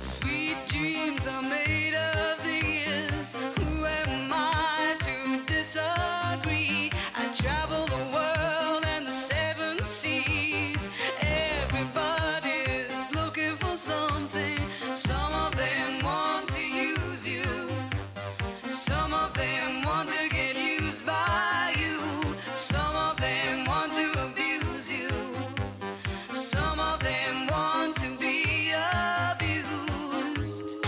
Sweet dreams are made of these. Who am I to disagree? I travel the world and the seven seas. Everybody's looking for something. Some of them want to use you. Some of them want to get used by you. Some of them want to abuse you. Some of them want to be abused.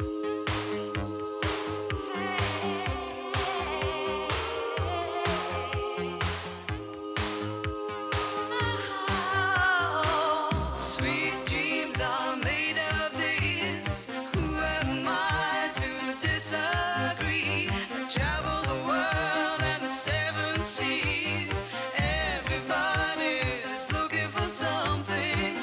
Sweet dreams are made of these. Who am I to disagree? I travel the world and the seven seas. Everybody's looking for something.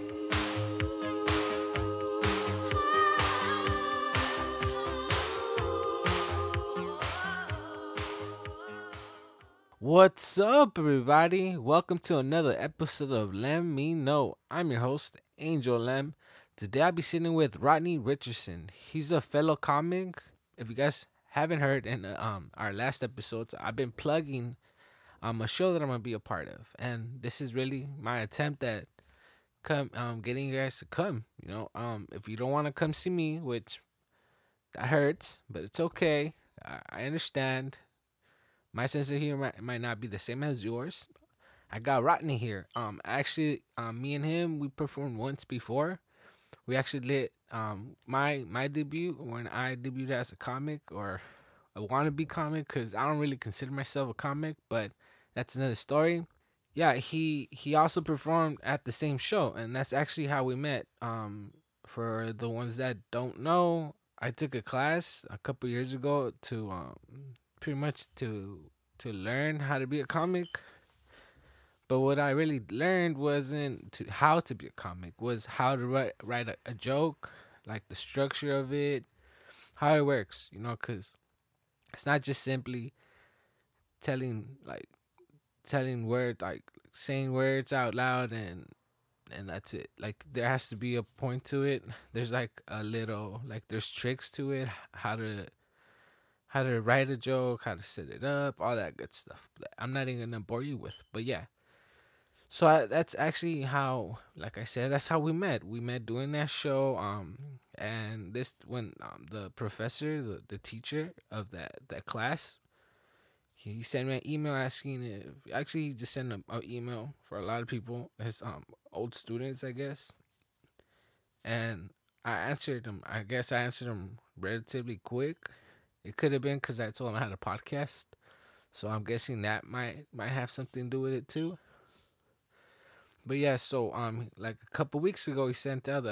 What's up, everybody? Welcome to another episode of Let Me Know. I'm your host, Angel Lem. Today I'll be sitting with Rodney Richardson. He's a fellow comic. If you guys haven't heard in our last episodes, I've been plugging a show that I'm gonna be a part of, and this is really my attempt at come getting you guys to come. If you don't want to come see me, which that hurts, but it's okay. I understand. My sense of humor might not be the same as yours. I got Rodney here. Actually, me and him we performed once before. We actually did my debut when I debuted as a comic or a wannabe comic because I don't really consider myself a comic, but that's another story. Yeah, he also performed at the same show, and that's actually how we met. For the ones that don't know, I took a class a couple years ago to pretty much to learn how to be a comic. But what I really learned wasn't how to be a comic, was how to write a joke, like the structure of it, how it works, because it's not just simply telling like telling words like saying words out loud and that's it. Like there has to be a point to it. There's like a little like there's tricks to it, how to write a joke, how to set it up, all that good stuff. That I'm not even gonna bore you with, but yeah. So that's actually how, like I said, that's how we met. We met doing that show. And this when the professor, the teacher of that class, he sent me an email asking if actually he just sent an email for a lot of people, his old students, I guess. And I answered him. I guess I answered him relatively quick. It could have been because I told him I had a podcast, so I'm guessing that might have something to do with it too. But yeah, so like a couple weeks ago, he sent out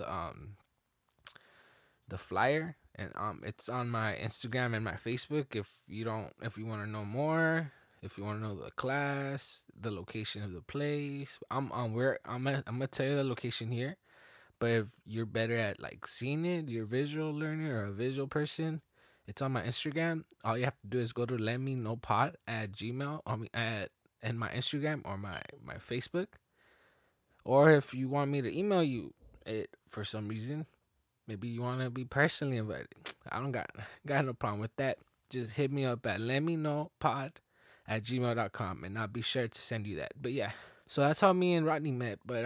the flyer, and it's on my Instagram and my Facebook. If you want to know more, if you want to know the class, the location of the place, I'm gonna tell you the location here. But if you're better at like seeing it, you're a visual learner or a visual person, it's on my Instagram. All you have to do is go to let me know pod at Gmail. I mean at and my Instagram or my Facebook. Or if you want me to email you it for some reason, maybe you want to be personally invited. I don't got no problem with that. Just hit me up at let me know pod at gmail.com and I'll be sure to send you that. But yeah. So that's how me and Rodney met. But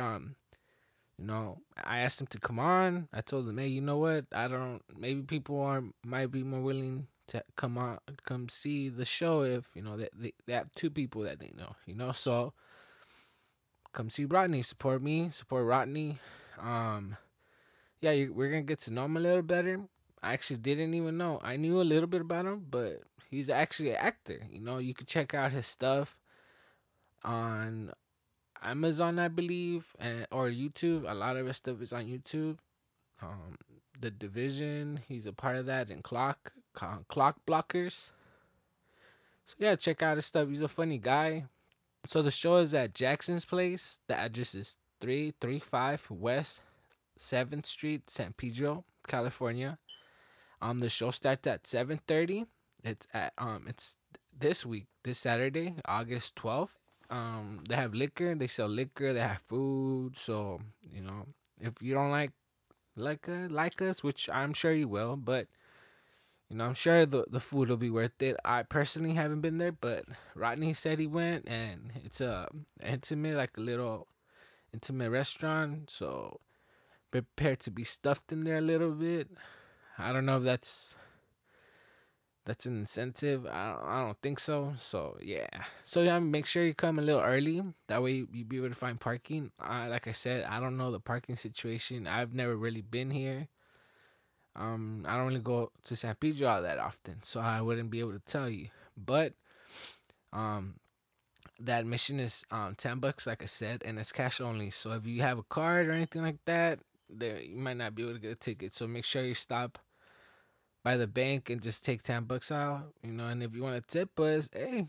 I asked him to come on. I told him, hey, you know what? I don't maybe people are might be more willing to come see the show if, they have two people that they know. So come see Rodney, support me, support Rodney. Um, yeah, we're gonna get to know him a little better. I actually didn't even know. I knew a little bit about him, but he's actually an actor. You could check out his stuff on Amazon, I believe, and or YouTube. A lot of his stuff is on YouTube. Um, the Division, he's a part of that, and Clock Blockers. So yeah, check out his stuff. He's a funny guy. So the show is at Jackson's Place. The address is 335 West 7th Street, San Pedro, California. The show starts at 7:30. It's this week, this Saturday, August 12th. They have liquor, they sell liquor, they have food. So, if you don't like us, which I'm sure you will. But I'm sure the food will be worth it. I personally haven't been there, but Rodney said he went, and it's a intimate, like a little intimate restaurant. So prepare to be stuffed in there a little bit. I don't know if that's an incentive. I don't think so. So yeah. So yeah, make sure you come a little early. That way you be able to find parking. Like I said, I don't know the parking situation. I've never really been here. I don't really go to San Pedro all that often, so I wouldn't be able to tell you. But um, that admission is $10, like I said, and it's cash only. So if you have a card or anything like that, there you might not be able to get a ticket. So make sure you stop by the bank and just take $10 out. And if you want to tip us, hey,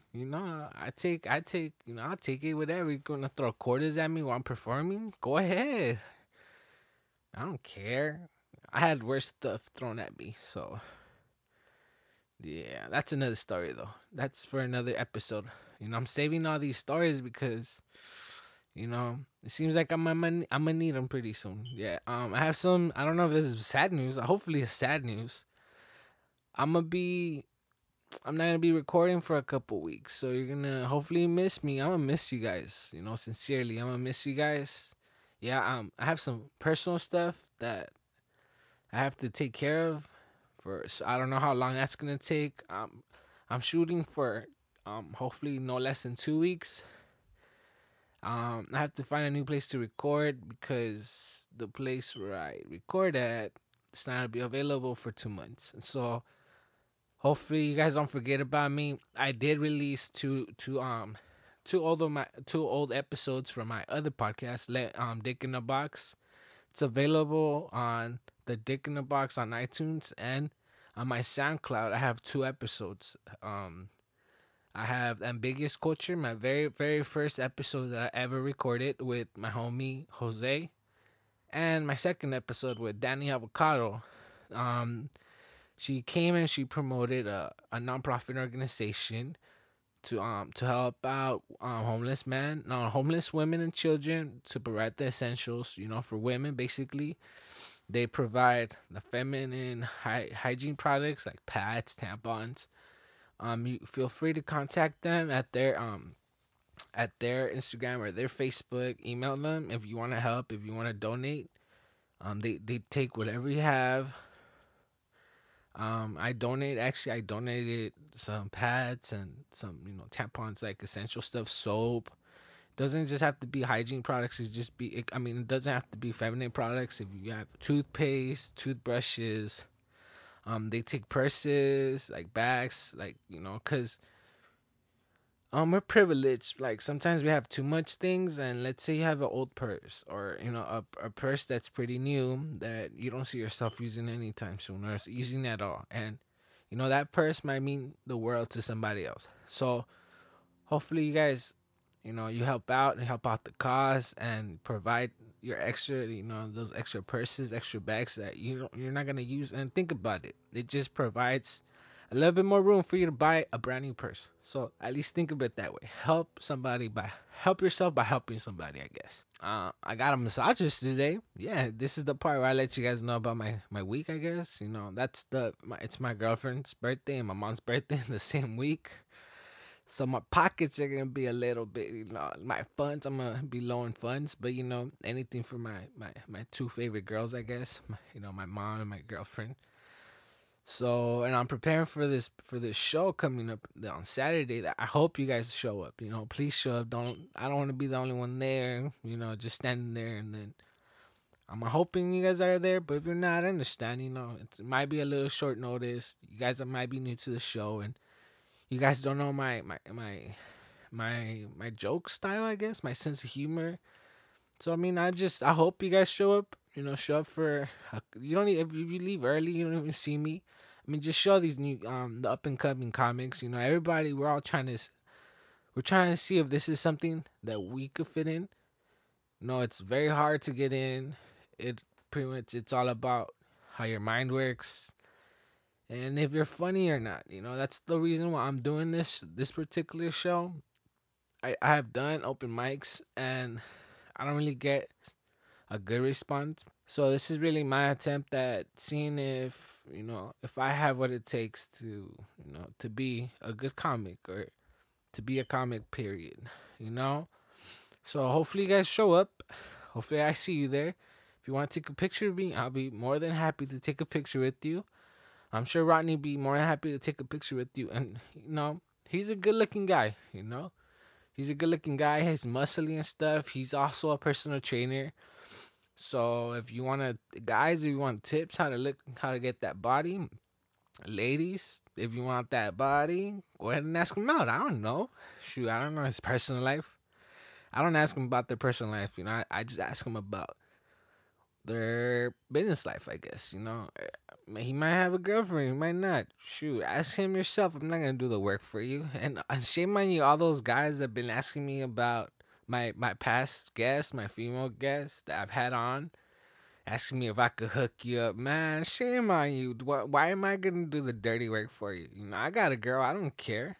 I'll take it. Whatever, you're gonna throw quarters at me while I'm performing? Go ahead. I don't care. I had worse stuff thrown at me, so yeah, that's another story though. That's for another episode. I'm saving all these stories because it seems like I'm gonna need them pretty soon. Yeah. I have some. I don't know if this is sad news. Hopefully, it's sad news. I'm gonna be. I'm not gonna be recording for a couple weeks, so you're gonna hopefully miss me. I'm gonna miss you guys. Sincerely, I'm gonna miss you guys. Yeah. I have some personal stuff that I have to take care of. So I don't know how long that's gonna take. I'm shooting for hopefully no less than 2 weeks. I have to find a new place to record because the place where I record at it's not gonna be available for 2 months. And so hopefully you guys don't forget about me. I did release two old episodes from my other podcast, Dick in the Box. It's available on the Dick in the Box on iTunes and on my SoundCloud. I have two episodes. I have Ambiguous Culture, my very, very first episode that I ever recorded with my homie Jose, and my second episode with Danny Avocado. Um, she came and she promoted a nonprofit organization to help out homeless women and children to provide the essentials, for women basically. They provide the feminine hygiene products like pads, tampons. You feel free to contact them at their Instagram or their Facebook. Email them if you want to help, if you want to donate. They take whatever you have. I donated some pads and some tampons, like essential stuff, soap. Doesn't just have to be hygiene products. It doesn't have to be feminine products. If you have toothpaste, toothbrushes, they take purses, like bags, like cause we're privileged. Like sometimes we have too much things, and let's say you have an old purse or a purse that's pretty new that you don't see yourself using anytime soon or using at all, and that purse might mean the world to somebody else. So hopefully you guys, you help out and help out the cause and provide your extra, those extra purses, extra bags that you're not gonna use. And think about it, it just provides a little bit more room for you to buy a brand new purse. So at least think of it that way. Help yourself by helping somebody, I guess. I got a massages today. Yeah, this is the part where I let you guys know about my week. I guess that's it's my girlfriend's birthday and my mom's birthday in the same week. So my pockets are gonna be a little bit, my funds. I'm gonna be low in funds, but anything for my two favorite girls, I guess. My mom and my girlfriend. So, and I'm preparing for this show coming up on Saturday. That I hope you guys show up. Please show up. I don't want to be the only one there. Just standing there, and then I'm hoping you guys are there. But if you're not, I understand. It might be a little short notice. You guys might be new to the show, and you guys don't know my joke style. I guess my sense of humor. So I hope you guys show up. Show up for you don't if you leave early, you don't even see me. Just show these new the up and coming comics. Everybody, we're trying to see if this is something that we could fit in. No, it's very hard to get in. It pretty much it's all about how your mind works and if you're funny or not. That's the reason why I'm doing this particular show. I have done open mics and I don't really get a good response. So this is really my attempt at seeing if if I have what it takes to to be a good comic or to be a comic. Period. You know. So hopefully you guys show up. Hopefully I see you there. If you want to take a picture of me, I'll be more than happy to take a picture with you. I'm sure Rodney be more than happy to take a picture with you. And he's a good looking guy. He's a good looking guy. He's muscly and stuff. He's also a personal trainer. So if you want to, guys, if you want tips how to get that body, ladies, if you want that body, go ahead and ask him out. I don't know. Shoot, I don't know his personal life. I don't ask him about their personal life. I just ask him about their business life, I guess. He might have a girlfriend, he might not. Shoot, ask him yourself. I'm not gonna do the work for you. And shame on you, all those guys that have been asking me about my past guests, my female guests that I've had on, asking me if I could hook you up. Man, shame on you. Why am I gonna do the dirty work for you? I got a girl. I don't care.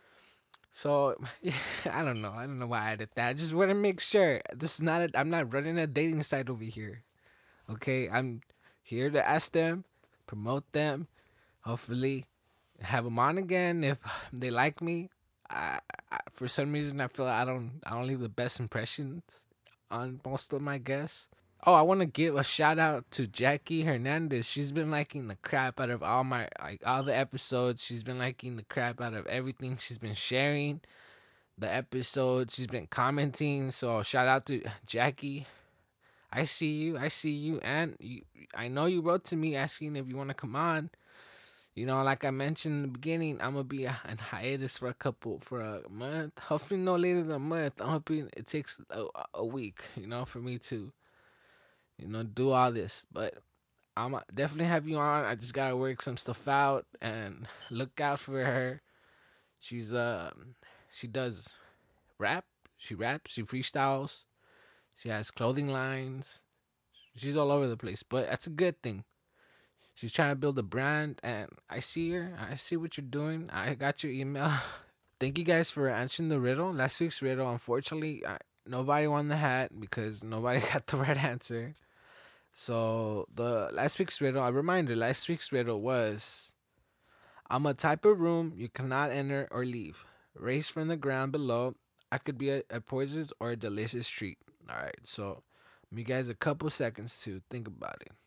So I don't know. I don't know why I did that. I just want to make sure this is not. I'm not running a dating site over here. Okay, I'm here to ask them, promote them, hopefully have them on again if they like me. For some reason, I feel I don't leave the best impressions on most of my guests. Oh, I want to give a shout out to Jackie Hernandez. She's been liking the crap out of all the episodes. She's been liking the crap out of everything. She's been sharing the episodes. She's been commenting. So shout out to Jackie. I see you. I see you. And I know you wrote to me asking if you want to come on. Like I mentioned in the beginning, I'm gonna be on hiatus for a month. Hopefully, no later than a month. I'm hoping it takes a week. For me to do all this. But I'm definitely have you on. I just gotta work some stuff out and look out for her. She's she does rap. She raps. She freestyles. She has clothing lines. She's all over the place, but that's a good thing. She's trying to build a brand, and I see her. I see what you're doing. I got your email. Thank you guys for answering the riddle. Last week's riddle, unfortunately, nobody won the hat because nobody got the right answer. So the last week's riddle, a reminder, last week's riddle was: I'm a type of room you cannot enter or leave. Raised from the ground below, I could be a poisonous or a delicious treat. All right, so give you guys a couple seconds to think about it.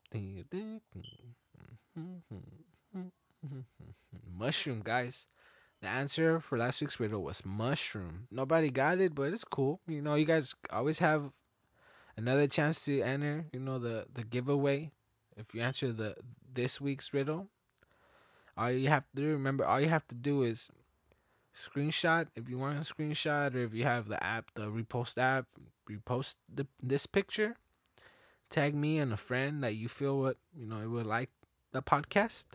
Mushroom, guys. The answer for last week's riddle was mushroom. Nobody got it, but it's cool. You guys always have another chance to enter. The giveaway. If you answer the this week's riddle, all you have to do, remember, all you have to do is screenshot if you want a screenshot, or if you have the app, the repost app, repost this picture, tag me and a friend that you feel it would like the podcast.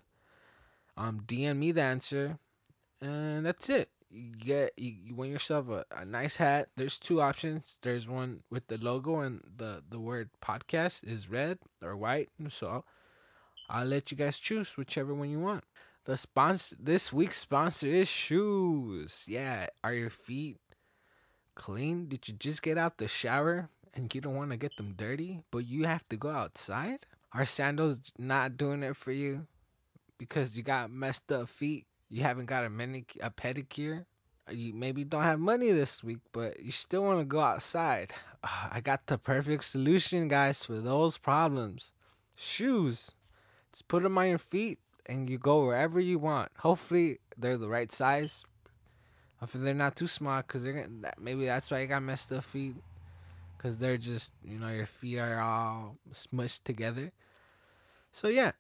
DM me the answer, and that's it. You win yourself a nice hat. There's two options. There's one with the logo and the word podcast is red or white. So I'll let you guys choose whichever one you want. The sponsor this week's sponsor is shoes. Yeah, are your feet clean? Did you just get out the shower and you don't want to get them dirty, but you have to go outside? Are sandals not doing it for you because you got messed up feet? You haven't got a pedicure? You maybe don't have money this week, but you still want to go outside. I got the perfect solution, guys, for those problems. Shoes. Just put them on your feet and you go wherever you want. Hopefully, they're the right size. Hopefully, they're not too small because maybe that's why you got messed up feet. Because they're just, your feet are all smushed together. So, yeah,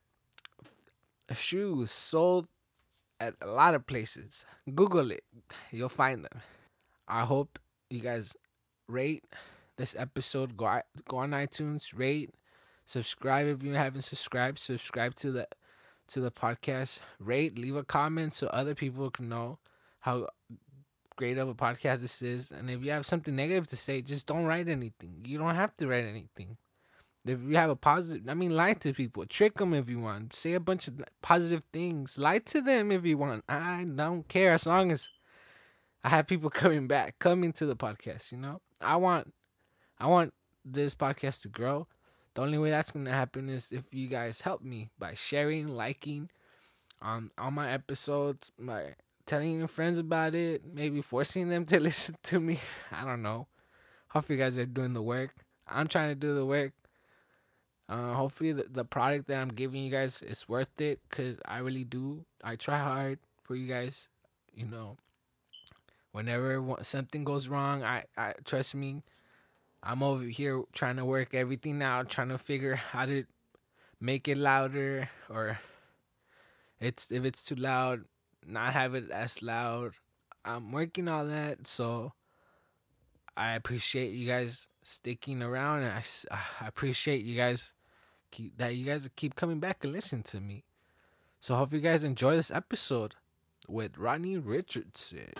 shoes sold at a lot of places. Google it, you'll find them. I hope you guys rate this episode. Go on iTunes, rate, subscribe if you haven't subscribed. Subscribe to the podcast. Rate, leave a comment so other people can know how great of a podcast this is. And if you have something negative to say, just don't write anything. You don't have to write anything. If you have a positive, lie to people. Trick them if you want. Say a bunch of positive things. Lie to them if you want. I don't care as long as I have people coming to the podcast. I want this podcast to grow. The only way that's gonna happen is if you guys help me by sharing, liking on my episodes, by telling your friends about it, maybe forcing them to listen to me. I don't know. Hopefully, you guys are doing the work. I'm trying to do the work. Hopefully, the product that I'm giving you guys is worth it because I really do. I try hard for you guys. You know, whenever something goes wrong, I trust me. I'm over here trying to work everything out, trying to figure how to make it louder, or it's if it's too loud, not have it as loud. I'm working on that, so I appreciate you guys sticking around, and I appreciate you guys keep coming back and listening to me. So hope you guys enjoy this episode with Rodney Richardson.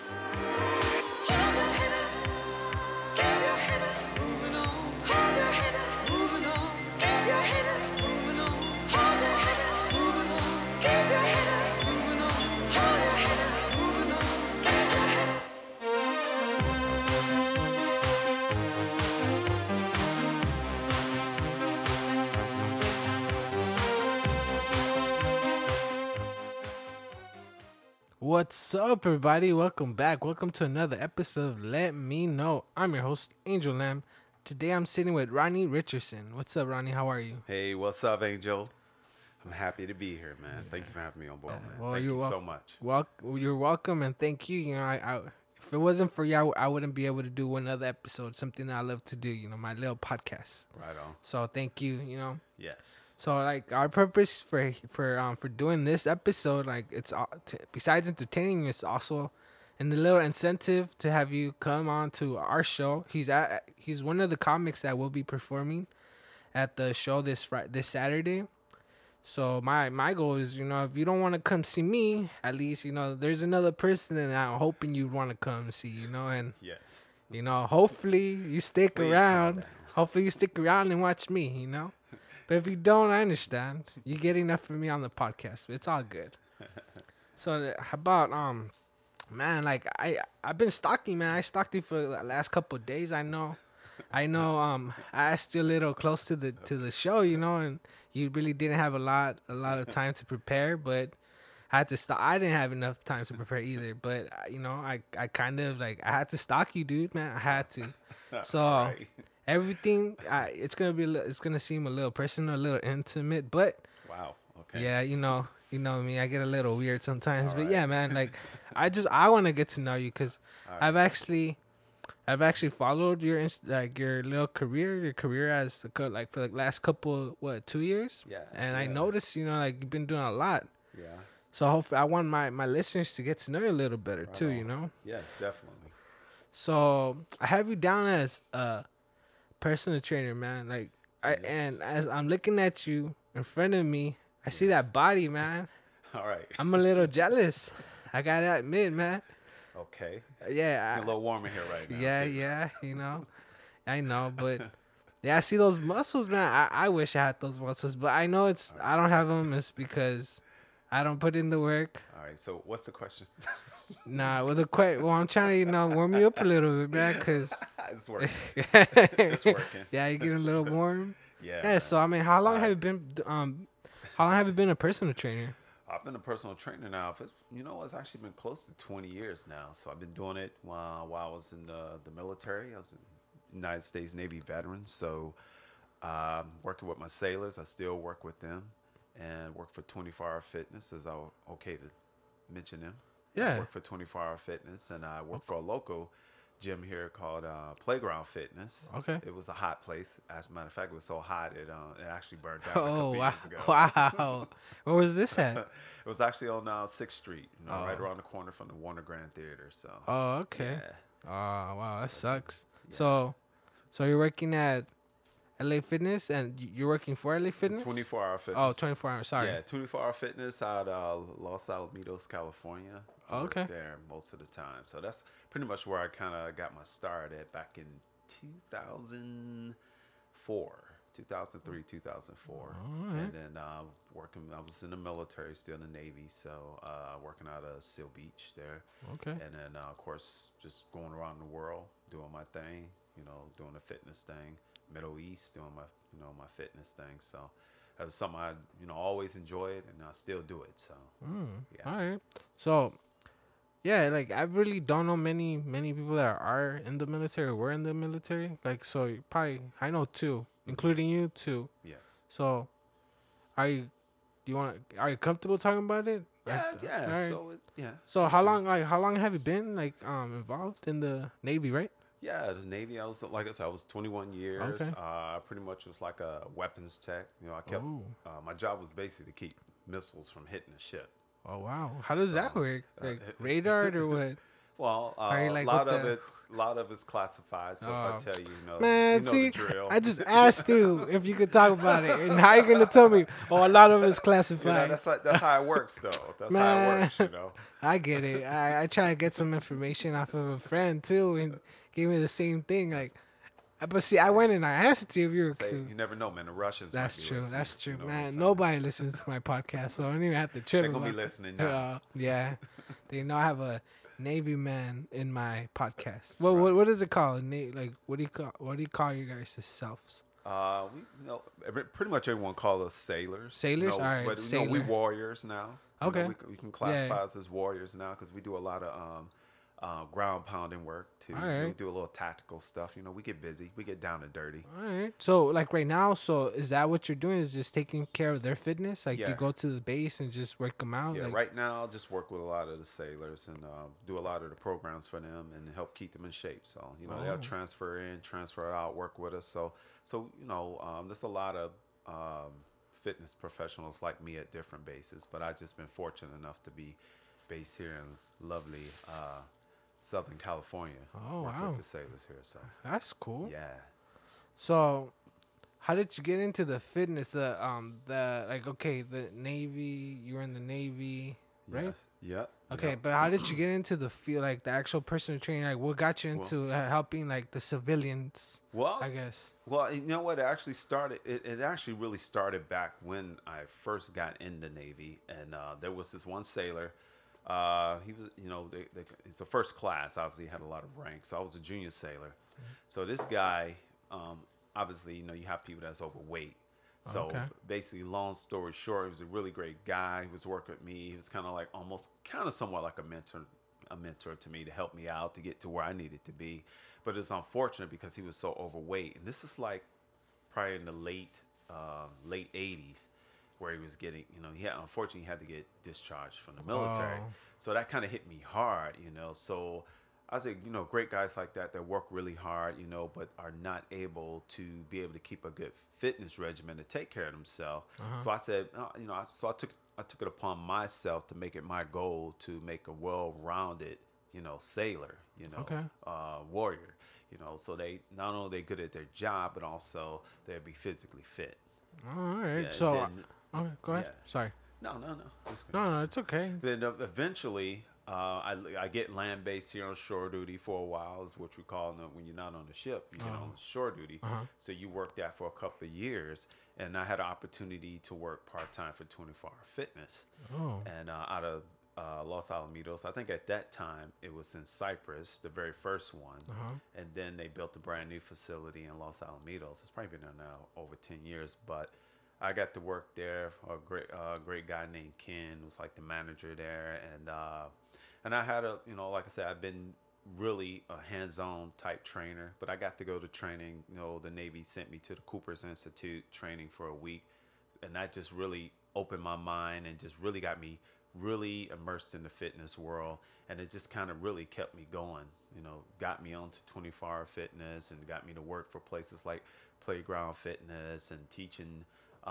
What's up, everybody? Welcome back. Welcome to another episode of Let Me Know. I'm your host, Angel Lamb. Today I'm sitting with Ronnie Richardson. What's up, Ronnie? How are you? Hey, what's up, Angel? I'm happy to be here, man. Thank you for having me on board, man. Well, Thank you're you so much. You're welcome, and thank you. You know, if it wasn't for you, I wouldn't be able to do another episode. Something that I love to do. You know, my little podcast. Right on. So thank you. You know. Yes. So like our purpose for doing this episode, like besides entertaining, it's also and a little incentive to have you come on to our show. He's one of the comics that will be performing at the show this Saturday. So my goal is, you know, if you don't want to come see me, at least, you know, there's another person that I'm hoping you want to come see, you know, and Yes. you know, hopefully you stick Please around. calm down. Hopefully you stick around and watch me, you know. But if you don't, I understand. You get enough of me on the podcast. It's all good. So how about man, like I've been stalking, man. I stalked you for the last couple of days. I know. I asked you a little close to the show, you know, and you really didn't have a lot of time to prepare, but I had to stop. I didn't have enough time to prepare either, but you know, I kind of like I had to stalk you, dude, man. I had to. So All right. everything, it's gonna seem a little personal, a little intimate, but Wow. Okay. yeah, you know me. I get a little weird sometimes, All but right. yeah, man. Like I want to get to know you because All I've right. actually followed your little career as like for the last couple 2 years, Yeah. and I Yeah. noticed like you've been doing a lot. Yeah. So hopefully, I want my listeners to get to know you a little better Right too. on. You know. Yes, definitely. So I have you down as a personal trainer, man. Like Yes. and as I'm looking at you in front of me, I see Yes. that body, man. All right. I'm a little jealous. I gotta admit, man. Okay. It's Yeah, getting a little warmer here right now. yeah, too. yeah. You know, I know, but yeah, I see those muscles, man. I wish I had those muscles, but I know I don't have them. It's because I don't put in the work. All right. So, what's the question? Nah, well, I'm trying to warm you up a little bit, man, cause It's working. It's working. yeah, you getting a little warm. Yeah. Yeah. So I man. mean, how long All have you right. been how long have you been a personal trainer? I've been a personal trainer now. It's actually been close to 20 years now. So I've been doing it while I was in the military. I was a United States Navy veteran. So working with my sailors, I still work with them and work for 24 Hour Fitness. Is okay to mention them? I Yeah. work for 24 Hour Fitness, and I work for a local gym here called Playground Fitness. Okay. It was a hot place. As a matter of fact, it was so hot it actually burned down a Oh couple wow! years ago. Wow. Where was this at? It was actually on 6th Street, right Oh. around the corner from the Warner Grand Theater. So, Oh, okay. yeah, Oh wow, that sucks. yeah. So you're working at LA Fitness, and you're working for LA Fitness? 24 Hour Fitness. Oh, 24 hours. Sorry. Yeah, 24 Hour Fitness out Los Alamitos, California. I Oh, worked okay. there most of the time. So that's pretty much where I kind of got my start at back in 2004. 2003, 2004. All right. And then I was in the military, still in the Navy, so working out of Seal Beach there. Okay. And then, of course, just going around the world, doing my thing, doing the fitness thing. Middle East doing my my fitness thing. So that was something I always enjoyed, and I still do it. So yeah, All right. So yeah, like I really don't know many people that are in the military or were in the military. Like so, you probably I know two, including you two. yes, So are you? Do you want? Are you comfortable talking about it? Like, yeah, all yeah. right. So yeah, So for how sure. long? Like how long have you been involved in the Navy? Right. Yeah, the Navy. I was like I said, I was 21 years. Okay. I pretty much was like a weapons tech. I kept Oh. my job was basically to keep missiles from hitting the ship. Oh wow. How does that So, work? Like radar uh, or what? well, Are you like with the? a lot of it's classified. So if I Oh tell you, you man, know the see, drill. I just asked you if you could talk about it, and how you gonna tell me? Oh, a lot of it's classified. That's how it works, though. That's how it Man, works. I get it. I try to get some information off of a friend too, and gave me the same thing. Like, but see, I Hey, went and I asked you if you were say cool. you never know, man. The Russians might That's be true. listening. That's true, You know what I'm man. saying? Nobody listens to my podcast, so I don't even have to trip They're gonna be about listening that. now. Yeah, they know I have a Navy man in my podcast. That's Well, right. what is it called? Like, what do you call you guys selves? We pretty much everyone call us sailors. Sailors. All right, But we sailor. warriors now. Okay. We can Yeah. classify us as warriors now because we do a lot of ground pounding work too. All We right. do a little tactical stuff. We get busy. We get down and dirty. All right. So, like right now, so is that what you're doing? Is just taking care of their fitness? Like you Yeah. go to the base and just work them out? Yeah, Like, right now, I'll just work with a lot of the sailors and do a lot of the programs for them and help keep them in shape. So, they'll oh, transfer in, transfer out, work with us. There's a lot of fitness professionals like me at different bases, but I've just been fortunate enough to be based here in lovely Southern California. oh Work wow, with the sailors here. So, that's cool. yeah. So, how did you get into the fitness? The like, okay, the Navy. You were in the Navy, right? Yes. Yep. Okay, Yep. but how did you get into the field, like the actual personal training? Like, what got you Well, into helping like the civilians? well, I guess. Well, you know what? It actually started. It actually really started back when I first got in the Navy, and there was this one sailor. He was, it's a first class. Obviously, he had a lot of ranks. So I was a junior sailor. So this guy, obviously, you have people that's overweight. So Okay. basically, long story short, he was a really great guy. He was working with me. He was kind of like kind of somewhat like a mentor to me to help me out to get to where I needed to be. But it's unfortunate because he was so overweight, and this is like probably in the late '80s, where he was getting, unfortunately, he had to get discharged from the military. Oh. So that kind of hit me hard. So I say, great guys like that work really hard, but are not able to be able to keep a good fitness regimen to take care of themselves. So I said, I took it upon myself to make it my goal to make a well-rounded, sailor, Okay. warrior, so they not only they good at their job, but also they'll be physically fit. All right. Yeah, and So, then okay, go ahead. yeah, Sorry. no, just No, no, it's okay. then eventually, I get land based here on shore duty for a while, is what we call when you're not on the ship, you get on shore duty. Uh-huh. So you work that for a couple of years, and I had an opportunity to work part time for 24 Hour Fitness, Oh. and out of Los Alamitos. I think at that time it was in Cyprus, the very first one, Uh-huh. and then they built a brand new facility in Los Alamitos. It's probably been there now over 10 years, but I got to work there for a great guy named Ken, who was like the manager there, and I had like I said, I've been really a hands-on type trainer, but I got to go to training. The Navy sent me to the Cooper's Institute training for a week, and that just really opened my mind and just really got me really immersed in the fitness world, and it just kind of really kept me going. Got me onto 24-hour fitness and got me to work for places like Playground Fitness and teaching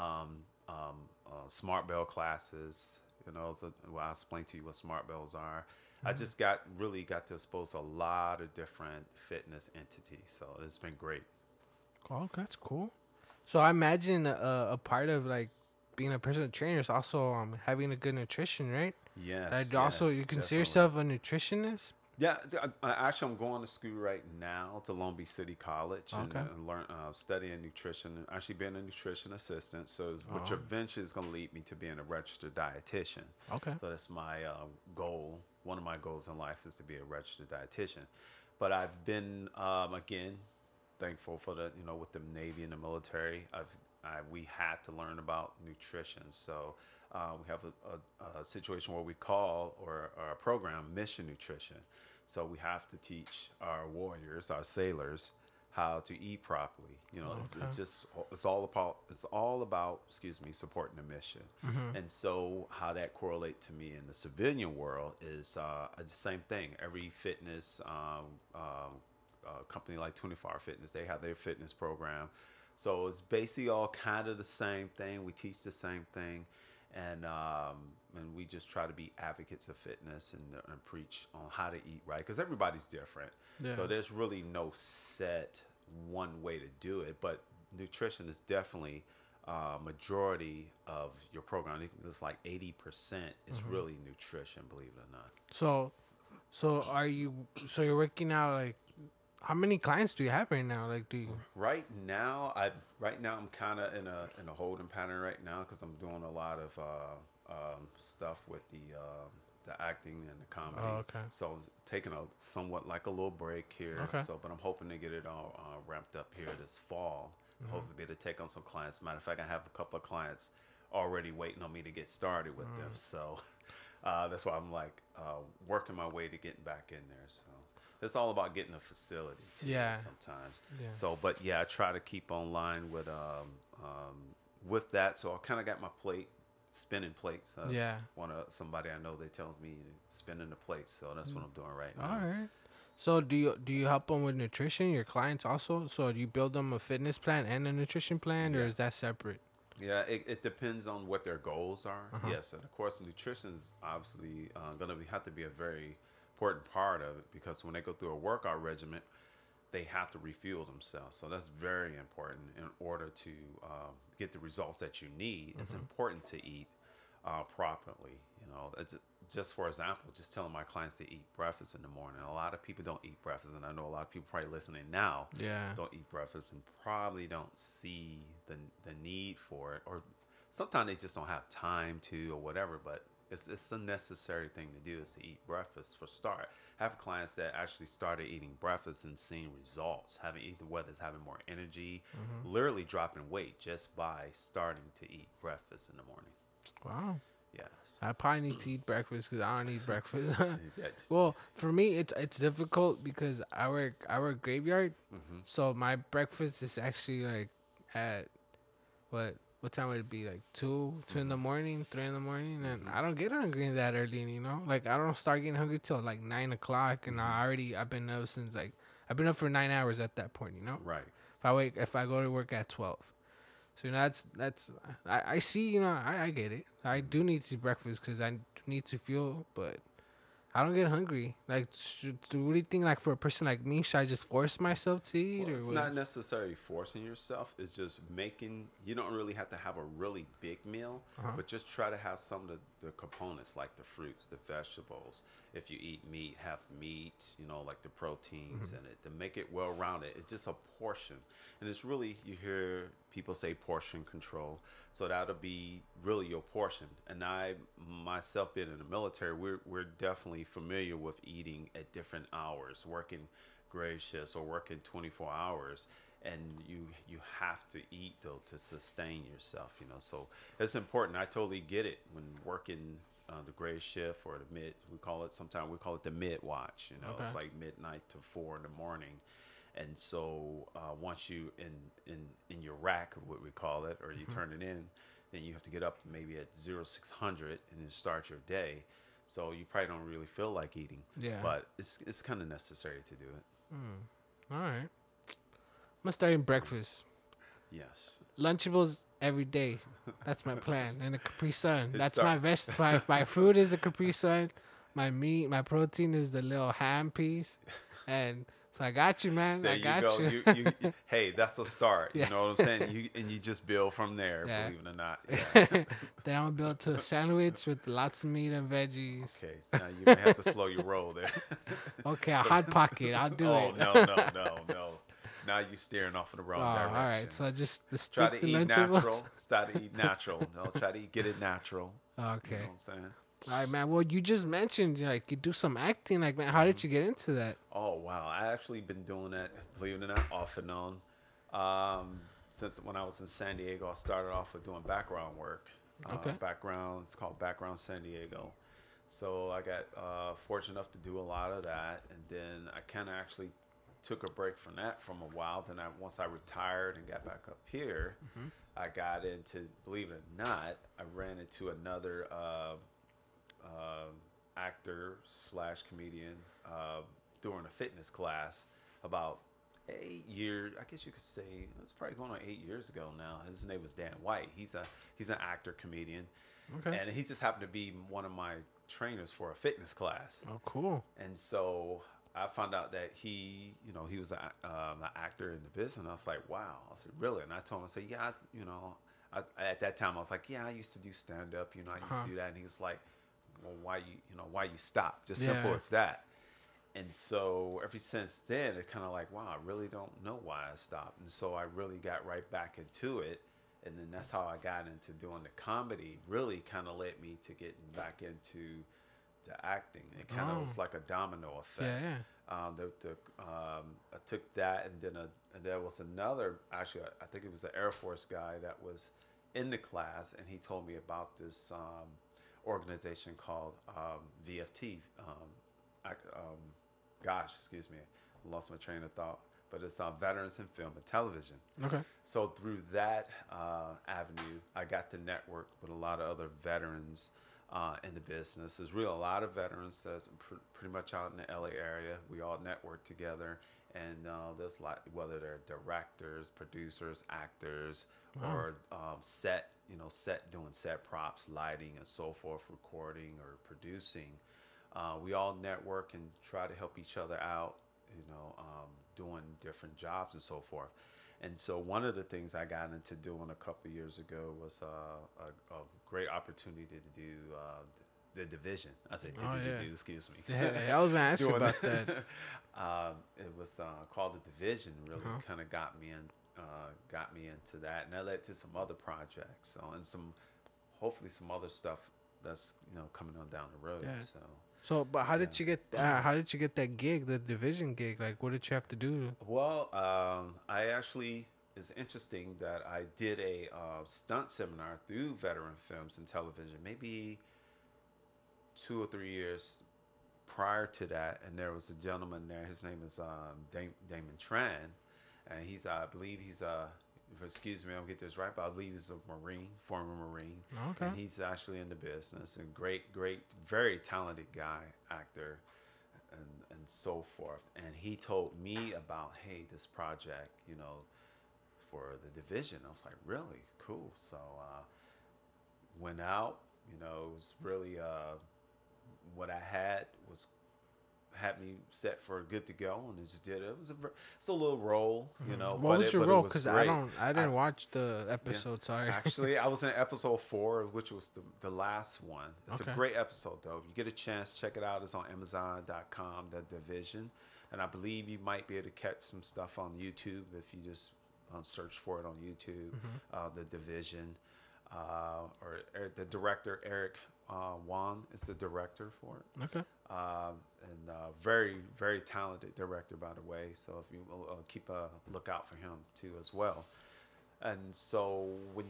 smart bell classes. I'll explain to you what smart bells are. I just got to expose a lot of different fitness entities, so it's been great. Oh, okay, that's cool. So I imagine a part of like being a personal trainer is also having a good nutrition, right? Yes, Also, yes, you consider definitely. yourself a nutritionist? Yeah, actually, I'm going to school right now to Long Beach City College and, Okay. learn studying nutrition and actually being a nutrition assistant. So, which eventually is going to lead me to being a registered dietitian. Okay. So that's my goal. One of my goals in life is to be a registered dietitian. But I've been again thankful for the, with the Navy and the military. We had to learn about nutrition. So we have a situation where we call or our program mission nutrition. So we have to teach our warriors, our sailors, how to eat properly. It's just it's all about excuse me, supporting the mission. And so how that correlate to me in the civilian world is the same thing. Every fitness company like 24 Hour Fitness, they have their fitness program. So it's basically all kind of the same thing. We teach the same thing, and we just try to be advocates of fitness and preach on how to eat right because everybody's different. Yeah. So there's really no set one way to do it, but nutrition is definitely majority of your program. I think it's like 80% is really nutrition, believe it or not. So you're working out like how many clients do you have right now? Like, do you? Right now I'm kind of in a holding pattern right now because I'm doing a lot of stuff with the acting and the comedy. Oh, okay. So taking a somewhat like a little break here. Okay. So, but I'm hoping to get it all ramped up here this fall. Hopefully, be able to take on some clients. Matter of fact, I have a couple of clients already waiting on me to get started with them. So that's why I'm like working my way to getting back in there. So. It's all about getting a facility too. Yeah. Sometimes. Yeah. So, but yeah, I try to keep online with that. So I kind of got my plate, spinning plates. Yeah. Somebody I know, they tells me spinning the plates. So that's what I'm doing right now. All right. So do you help them with nutrition? Your clients also. So do you build them a fitness plan and a nutrition plan, or Yeah. is that separate? Yeah, it depends on what their goals are. Yes, and of course, nutrition is obviously going to have to be a very important part of it because when they go through a workout regimen, they have to refuel themselves. So that's very important in order to get the results that you need. It's important to eat properly. It's just for example, just telling my clients to eat breakfast in the morning. A lot of people don't eat breakfast, and I know a lot of people probably listening now don't eat breakfast and probably don't see the need for it, or sometimes they just don't have time to, or whatever. But it's a necessary thing to do is to eat breakfast for start. I have clients that actually started eating breakfast and seeing results, whether it's having more energy, literally dropping weight just by starting to eat breakfast in the morning. Wow. Yeah. I probably need to eat breakfast because I don't eat breakfast. That- Well, for me, it's difficult because I work graveyard, so my breakfast is actually like at what time would it be, like 2 in the morning, 3 in the morning, and I don't get hungry that early. Like I don't start getting hungry till like 9 o'clock, and I've been up since like I've been up for 9 hours at that point. Right. If I go to work at 12. So that's I see, I get it. I do need to eat breakfast because I need to fuel, but I don't get hungry. Like, what do you think? Like for a person like me, should I just force myself to eat, Well, or it's what? not necessarily forcing yourself. It's just making. You don't really have to have a really big meal, but just try to have some of the components like the fruits, the vegetables. If you eat meat, have meat. Like the proteins in it to make it well rounded. It's just a portion, and it's really, you hear people say portion control. So that'll be really your portion. And I myself being in the military, we're definitely familiar with eating at different hours, working grave shifts or working 24 hours, and you have to eat though to sustain yourself. So it's important. I totally get it when working the grave shift or the mid. Sometimes we call it the mid watch. Okay. It's like midnight to 4 in the morning. And so once you in your rack, what we call it, or you turn it in, then you have to get up maybe at 0600 and then start your day. So you probably don't really feel like eating. Yeah. But it's kind of necessary to do it. All right. I'm gonna start eating breakfast. Yes. Lunchables every day. That's my plan. And a Capri Sun. That's start- my food is a Capri Sun. My protein is the little ham piece. And so I got you, man. There I you got go. you. Hey, that's a start. Yeah. You know what I'm saying? You just build from there, Yeah. believe it or not. Yeah. Then I'm gonna build to a sandwich with lots of meat and veggies. Okay. Now you may have to slow your roll there. Okay, a hot pocket. I'll do Oh it. no. Now you're steering off in the wrong direction. All right. So just the Try stick to to eat Lunchables. natural. Start to eat natural. No, try to get it natural. Okay. You know what I'm saying? All right, man. Well, you just mentioned like you do some acting. Like, man, how did you get into that? Oh wow, I actually been doing that, believe it or not, off and on. Since when I was in San Diego, I started off with doing background work. Okay. Background, it's called Background San Diego. So I got fortunate enough to do a lot of that, and then I kind of actually took a break from that from a while. Then once I retired and got back up here, I got into, believe it or not, I ran into another uh, actor slash comedian during a fitness class about 8 years. I guess you could say it's probably going on 8 years ago now. His name was Dan White. He's an actor comedian, Okay. and he just happened to be one of my trainers for a fitness class. Oh, cool. And so I found out that he was an actor in the business. And I was like, wow. I said, really? And I told him, I said, yeah, at that time I was like, yeah, I used to do stand up. I used to do that. And he was like, well, why you stop? Just simple Yeah. as that. And so ever since then, it kind of like, wow, I really don't know why I stopped. And so I really got right back into it. And then that's how I got into doing the comedy. Really kind of led me to getting back into to acting. It kind of Oh. was like a domino effect. Yeah. I took that, and then and there was another. Actually, I think it was an Air Force guy that was in the class, and he told me about this organization called VFT. Gosh, excuse me, I lost my train of thought. But it's Veterans in Film and Television. Okay. So through that avenue, I got to network with a lot of other veterans in the business. There's really a lot of veterans that's pretty much out in the LA area. We all network together, and there's like whether they're directors, producers, actors, Wow. or set doing set props, lighting, and so forth, recording or producing. We all network and try to help each other out. Doing different jobs and so forth. And so one of the things I got into doing a couple of years ago was a great opportunity to do the division. I said, Oh, yeah. excuse me. Yeah, I was gonna ask you Doing about that. it was called the division. Really Uh-huh. kind of got me into that, and that led to some other projects. So and hopefully some other stuff that's coming on down the road. Yeah. So So, but how yeah. did you get? How did you get that gig, the division gig? Like, what did you have to do? Well, I actually, it's interesting that I did a stunt seminar through Veteran Films and Television maybe 2 or 3 years prior to that. And there was a gentleman there. His name is Damon Tran. And I believe he's excuse me, I don't get this right, but I believe he's a Marine, former Marine. Okay. And he's actually in the business and great, very talented guy, actor, and so forth. And he told me about, hey, this project, for the division. I was like, really cool. So went out. It was really what I had me set for good to go, and it just did. It's a little role, What but was your but it role? was Because great. I didn't watch the Yeah. episode. Sorry. Actually, I was in episode 4, which was the last one. It's Okay. a great episode, though. If you get a chance, check it out. It's on Amazon.com, The Division. And I believe you might be able to catch some stuff on YouTube if you just search for it on YouTube, The Division. The director, Eric Wan, is the director for it. Okay. And very, very talented director, by the way. So if you keep a lookout for him, too, as well. And so when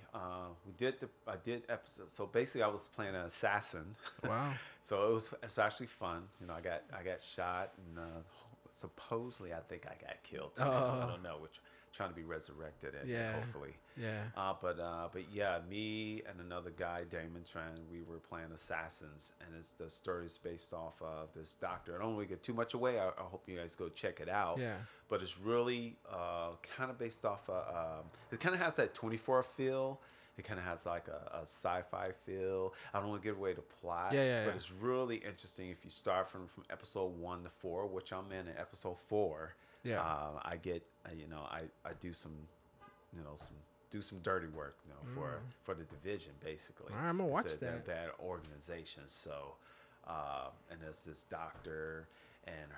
I did episode. So basically, I was playing an assassin. Wow. So it's actually fun. I got shot, and supposedly I think I got killed. I don't know. We're trying to be resurrected, and Yeah. hopefully. Yeah. But yeah, me and another guy, Damon Tran, we were playing assassins, and the story is based off of this doctor. I don't want to get too much away. I hope you guys go check it out. Yeah. But it's really kind of based off. It kind of has that 24 feel. It kind of has like a sci-fi feel. I don't want to give away the plot. Yeah. But it's really interesting if you start from episode 1 to 4, which I'm in episode 4. Yeah. I get I do some some dirty work for the division, basically. All right, I'm gonna watch It's that. bad organization. So and there's this doctor, and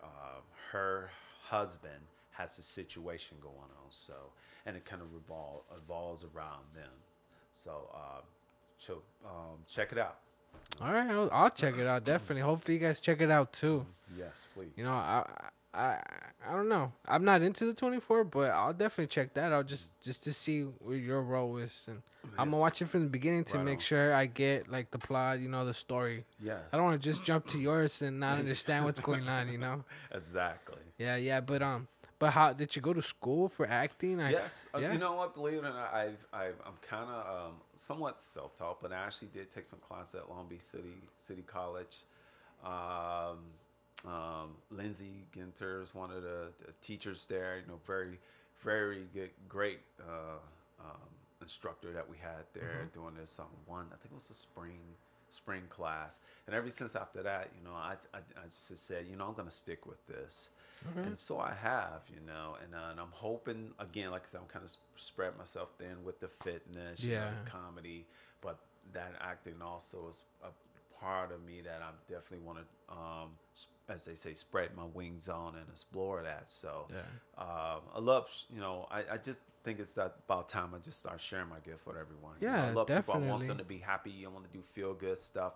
her husband has a situation going on. So and it kind of revolves around them. So check it out. All right, I'll check it out definitely. Hopefully, you guys check it out too. Yes, please. You know, I I don't know. I'm not into the 24, but I'll definitely check that out just to see where your role is, and I'm gonna Yes. watch it from the beginning to Right make on. sure I get like the plot, the story. Yes. I don't want to just jump to yours and not understand what's going on. Exactly. But how did you go to school for acting? Yes, Yeah. you know what? Believe it or not, I'm kind of somewhat self-taught, but I actually did take some classes at Long Beach City College. Um, Lindsay Ginter is one of the teachers there. You know, very good, great instructor that we had there doing this I think it was a spring class. And ever since after that, I just said, I'm going to stick with this. Okay. And so I have, and I'm hoping again, like I said, I'm kind of spread myself thin with the fitness, the comedy, but that acting also is a part of me that I definitely want to, as they say, spread my wings on and explore that. So I love, I just think it's about time I just start sharing my gift with everyone. I love people. I want them to be happy. I want to do feel good stuff.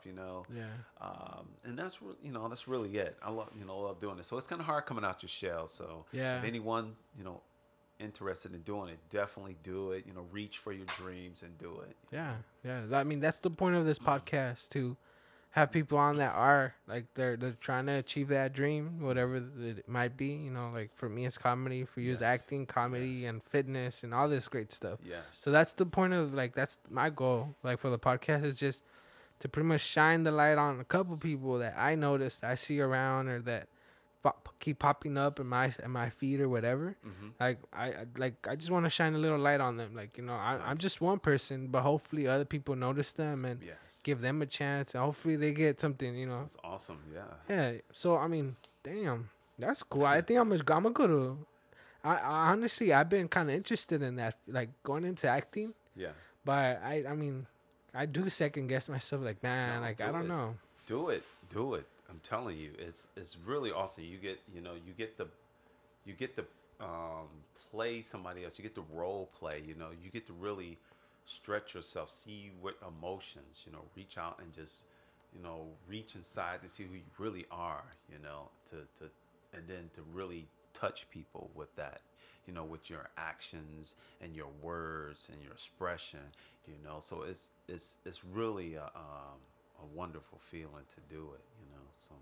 And that's really it. I love doing it. So it's kind of hard coming out your shell. So if anyone interested in doing it, definitely do it. Reach for your dreams and do it. Yeah. I mean, that's the point of this podcast, to have people on that are like they're trying to achieve that dream, whatever it might be. Like for me, it's comedy. For you, it's acting, comedy, and fitness, and all this great stuff. Yes. So that's the point of that's my goal. Like for the podcast is just to pretty much shine the light on a couple people that I noticed, I see around, or that keep popping up in my feed or whatever. I just want to shine a little light on them. I'm just one person, but hopefully other people notice them and give them a chance, and hopefully they get something. That's awesome. Yeah. So I mean, damn, that's cool. I think I'm gonna go to. I honestly, I've been kind of interested in that, like going into acting. Yeah. But I mean, I do second guess myself. Like, man, No, I don't know. Do it. I'm telling you, it's really awesome. You get to play somebody else. You get to role play. You get to really stretch yourself, see what emotions. Reach out and just reach inside to see who you really are. To and then to really touch people with that. With your actions and your words and your expression. So it's really a wonderful feeling to do it. So.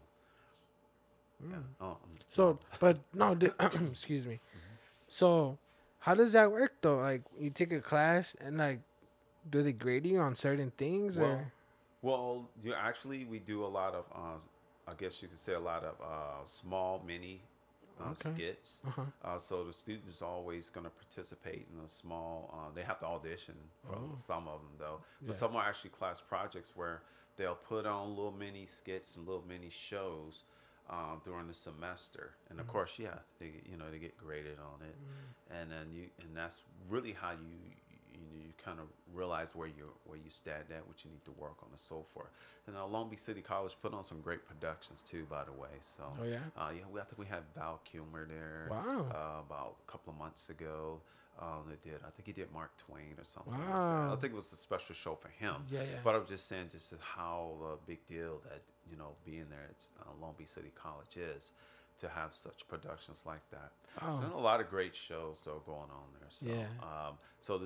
Yeah. Oh, So, but no, excuse me. So, how does that work though? Like, you take a class and like, do they grade you on certain things or? Well, we do a lot of, I guess you could say a lot of small mini skits. So the student is always going to participate in a small. They have to audition for some of them though, but some are actually class projects where they'll put on little mini skits and little mini shows during the semester, and of course, they get graded on it, and then and that's really how you kind of realize where you stand at, what you need to work on, and so forth. And Long Beach City College put on some great productions too, by the way. So, I think we had Val Kilmer there. Wow. About a couple of months ago. They did. I think he did Mark Twain or something. Like Wow. that. I think it was a special show for him. Yeah. But I was just saying, just how big deal that being there at Long Beach City College is, to have such productions like that. Oh. So there's a lot of great shows still going on there. So, Yeah.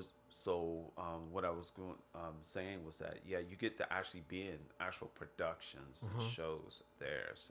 what I was saying was that you get to actually be in actual productions and shows there. So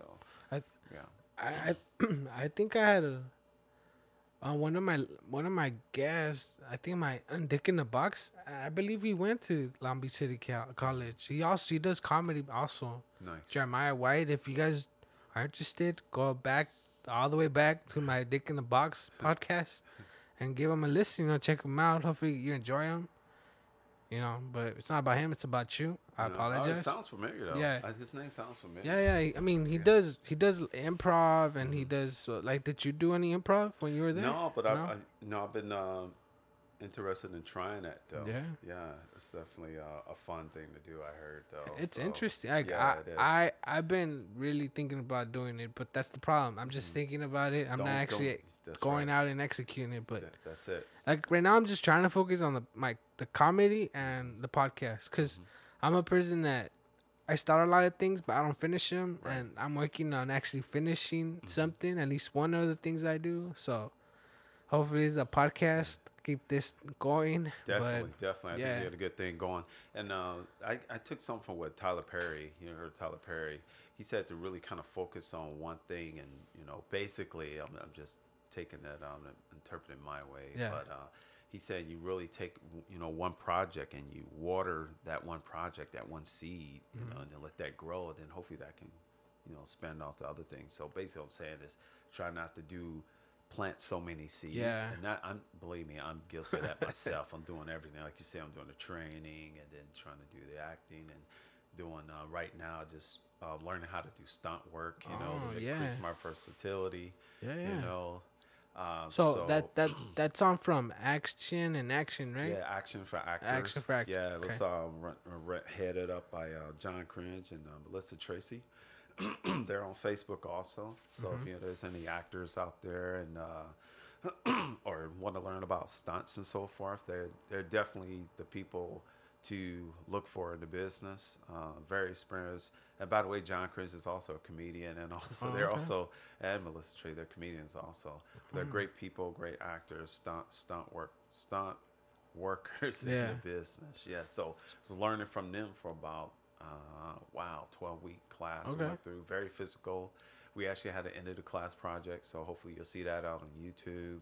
I think I had one of my guests. I think my Dick in the Box. I believe he went to Long Beach City College. He does comedy also. Nice. Jeremiah White. If you guys are interested, go back all the way back to my Dick in the Box podcast and give him a listen. Check him out. Hopefully you enjoy him. But it's not about him. It's about you. I apologize. It sounds familiar though. Yeah. His name sounds familiar. Yeah. I mean, he does improv, and he does did you do any improv when you were there? No, but I've been interested in trying that though. Yeah, it's definitely a fun thing to do. I heard though. It's so, interesting. it is. I've been really thinking about doing it, but that's the problem. I'm just thinking about it. I'm not actually going out and executing it. But that's it. Like right now, I'm just trying to focus on the comedy and the podcast, because I'm a person that I start a lot of things, but I don't finish them, Right. and I'm working on actually finishing Hmm. something. At least one of the things I do. So hopefully, it's a podcast keep this going. But Definitely, definitely. I think yeah, you had a good thing going. And I took something from what Tyler Perry, you know, heard Tyler Perry. He said to really kind of focus on one thing, and basically, I'm just taking that, interpreting my way. yeah, But he said you really take, one project and you water that one project, that one seed, and then let that grow. Then hopefully that can, spend off to other things. So basically, what I'm saying is try not to plant so many seeds. yeah. And that, I'm believe me, I'm guilty of that myself. I'm doing everything, like you say. I'm doing the training and then trying to do the acting and doing right now just learning how to do stunt work. Oh, To yeah. increase my versatility. Yeah, You yeah. know, So so that's on from Action and Action, right? yeah, Action for Action Actors. for Action. Yeah, it Okay. was headed up by John Cringe and Melissa Tracy. They're on Facebook also. So Mm-hmm. if there's any actors out there and or want to learn about stunts and so forth, they're definitely the people to look for in the business. Very experienced. And by the way, John Cringe is also a comedian, and also Oh, they're okay. also and Melissa Trey, they're comedians also. They're Mm. great people, great actors, stunt workers in Yeah. the business. Yeah, so learning from them for about 12-week class we Okay. went through. Very physical. We actually had an end of the class project, so hopefully you'll see that out on YouTube.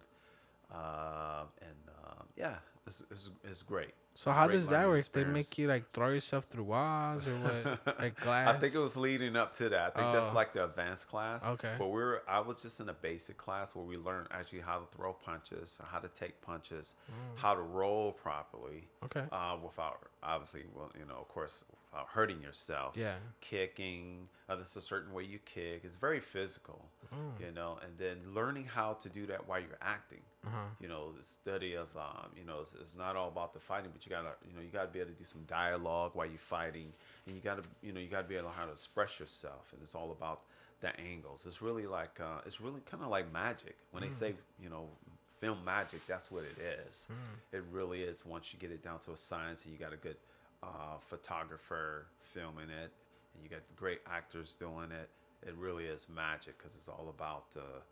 Yeah, it's great. So It's a how great does that learning work? They experience. make you like throw yourself through walls or what? Like I think it glass? was leading up to that. I think that's Oh, like the advanced class. okay. But I was just in a basic class where we learned actually how to throw punches, how to take punches, Mm. how to roll properly, Okay. without obviously, well, of course, without hurting yourself. Yeah. Kicking, there's a certain way you kick. It's very physical, Mm. and then learning how to do that while you're acting. Uh-huh. The study of, it's not all about the fighting, but you gotta be able to do some dialogue while you're fighting, and you gotta be able to how to express yourself, and it's all about the angles. It's really like, it's really kind of like magic. When they say, film magic, that's what it is. Mm. It really is. Once you get it down to a science, and you got a good photographer filming it, and you got great actors doing it, it really is magic because it's all about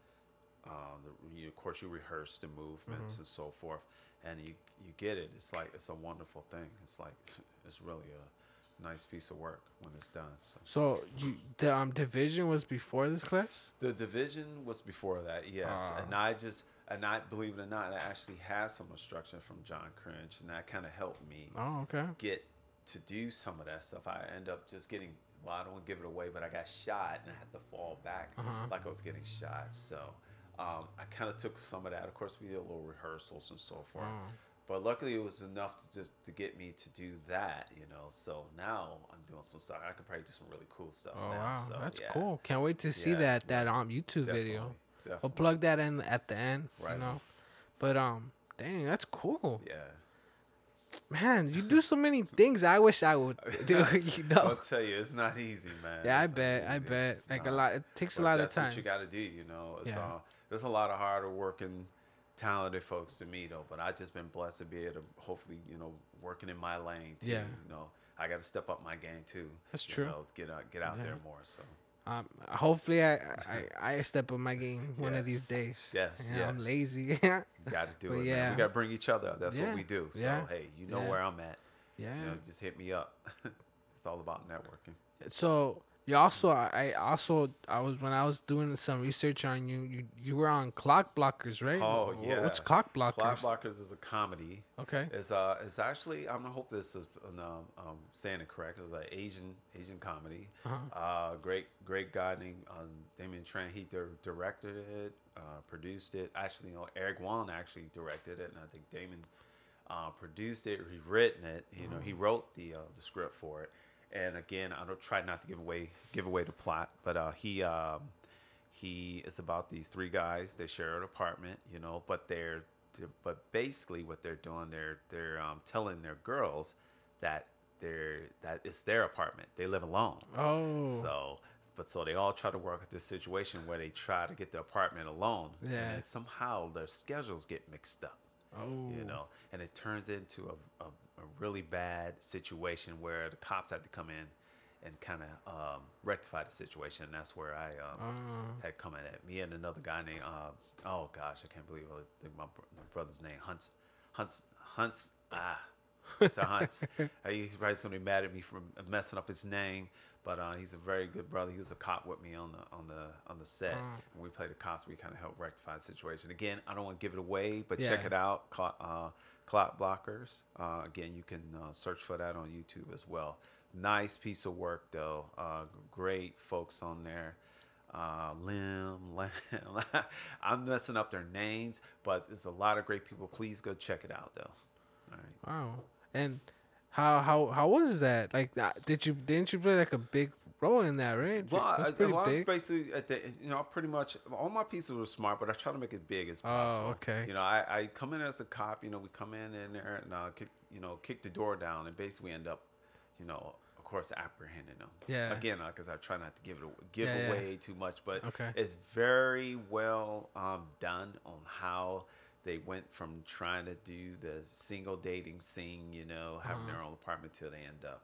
of course, you rehearse the movements and so forth, and you get it. It's like it's a wonderful thing. It's like it's really a nice piece of work when it's done. So So the division was before this class? the division was before that, yes, Ah. and I believe it or not, I actually had some instruction from John Cringe, and that kind of helped me Oh, okay. get to do some of that stuff. I end up just getting. Well, I don't want to give it away, but I got shot and I had to fall back Uh-huh. like I was getting shot. So I kind of took some of that. Of course, we did a little rehearsals and so forth. Oh. But luckily, it was enough to get me to do that. So now I'm doing some stuff. I can probably do some really cool stuff Oh now. wow, So that's yeah, cool. Can't wait to see yeah, that right. YouTube Definitely, video. We'll definitely. plug that in at the end, Right you on. know. But dang, that's cool. Yeah. Man, you do so many things I wish I would do, I'll tell you, it's not easy, man. Yeah, I It's not bet. I easy. bet. It's Like a not. lot it takes a But lot of that's what you time. got to do. It's Yeah. there's a lot of harder working, talented folks to me though. But I just been blessed to be able to hopefully working in my lane too. Yeah. I got to step up my game too. That's true. Get out Yeah. there more. So Hopefully I step up my game one of these Yes. days. Yes, I'm yes. lazy. got to do But it, man. yeah. We got to bring each other up. That's Yeah. what we do. So Yeah. hey, Yeah. where I'm at. Yeah. Just hit me up. It's all about networking. So you also I was when I was doing some research on you were on Clock Blockers, right? Oh yeah. What's Clock Blockers? Clock Blockers is a comedy. Okay. It's actually, I'm gonna hope this is saying it correct. It's an Asian comedy. Uh-huh. Great guy named Damien Tran. He directed it, produced it. Actually, Eric Wan actually directed it, and I think Damon produced it. He written it. He wrote the script for it. And again, I don't try not to give away the plot, but he is about these three guys. They share an apartment, but basically what they're doing, they're telling their girls that that it's their apartment. They live alone. Oh. So they all try to work at this situation where they try to get the apartment alone. Yeah. And then somehow their schedules get mixed up. Oh. And it turns into a really bad situation where the cops have to come in and kind of rectify the situation. And that's where I had come in at. Me and another guy named oh gosh, I can't believe my brother's name Hunts. Mr. Hunts. He's probably going to be mad at me for messing up his name, but he's a very good brother. He was a cop with me on the set. When we played the cops, we kind of helped rectify the situation. Again, I don't want to give it away, but check it out. Clock Blockers. Again, you can search for that on YouTube as well. Nice piece of work though. Great folks on there. Lim. I'm messing up their names, but there's a lot of great people. Please go check it out though. All right. Wow. And how was that? Like, didn't you play like a big role in that, right? Well, That's pretty I was big. basically at the, pretty much all my pieces were smart, but I try to make it big as possible. Oh, okay. I come in as a cop. We come in there and kick the door down, and basically end up, of course, apprehending them. Yeah. Again, because I try not to give Yeah. away too much, but Okay. it's very well done on how they went from trying to do the single dating scene, having their own apartment till they end up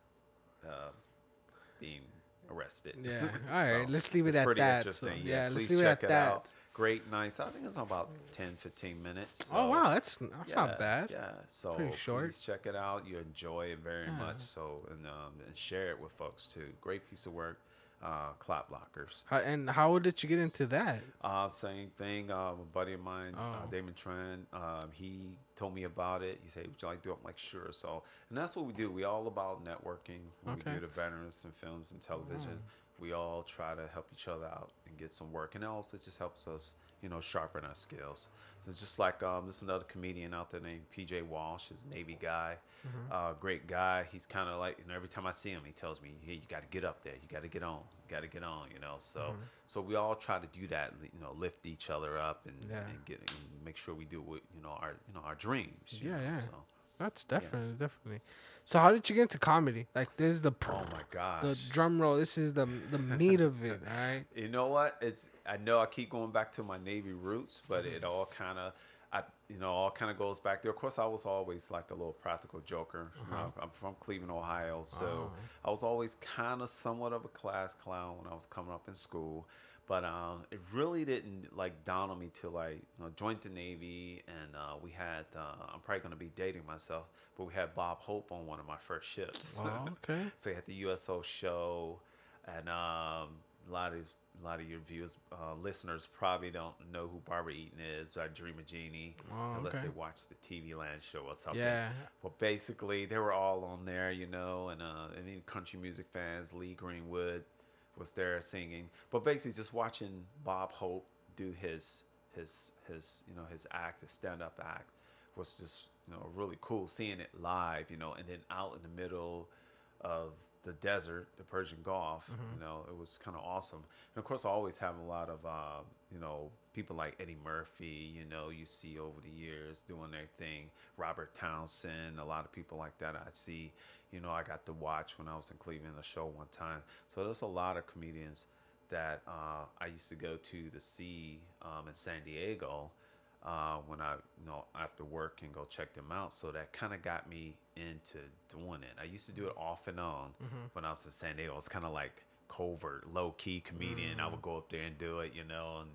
being arrested. Yeah. All right. Let's leave it it's at pretty that. interesting. So, Yeah, let's please leave it check at it that. out. Great, nice. I think it's about 10, 15 minutes. Oh so, wow, that's not bad. Yeah, so Pretty short. please check it out. You enjoy it very much. So and share it with folks too. Great piece of work. Clot blockers. How did you get into that? Same thing. A buddy of mine, Damon Tran, he told me about it. He said, "Would you like to do it?" I'm like, "Sure." So, and that's what we do. We all about networking. When we do the veterans and films and television, we all try to help each other out and get some work, and it also just helps us, sharpen our skills. So just like there's another comedian out there named PJ Walsh. He's a Navy guy, great guy. He's kind of like, every time I see him, he tells me, "Hey, you got to get up there. You got to get on. You got to get on." So we all try to do that. Lift each other up and make sure we do what our dreams. Yeah. So, That's definitely. So how did you get into comedy? Like, this is the oh my gosh, the drum roll. This is the meat of it. All right. You know what? I know I keep going back to my Navy roots, but it all kind of goes back there. Of course, I was always like a little practical joker. I'm from Cleveland, Ohio, so I was always kind of somewhat of a class clown when I was coming up in school. But it really didn't like dawn on me till I joined the Navy, and we had I'm probably going to be dating myself, but we had Bob Hope on one of my first ships. Oh, okay. So we had the USO show, and a lot of your viewers, listeners probably don't know who Barbara Eaton is, or Dream of Jeannie, unless they watch the TV Land show or something. Yeah. Well, basically, they were all on there, and any country music fans, Lee Greenwood was there singing. But basically, just watching Bob Hope do his act, his stand-up act, was just really cool. Seeing it live, and then out in the middle of the desert, the Persian Gulf, it was kind of awesome. And of course, I always have a lot of people like Eddie Murphy, you see over the years doing their thing. Robert Townsend, a lot of people like that I see. I got to watch when I was in Cleveland, a show one time. So there's a lot of comedians that I used to go to see in San Diego when I, after work, and go check them out. So that kind of got me into doing it. I used to do it off and on when I was in San Diego. It's kind of like covert, low key comedian. I would go up there and do it, and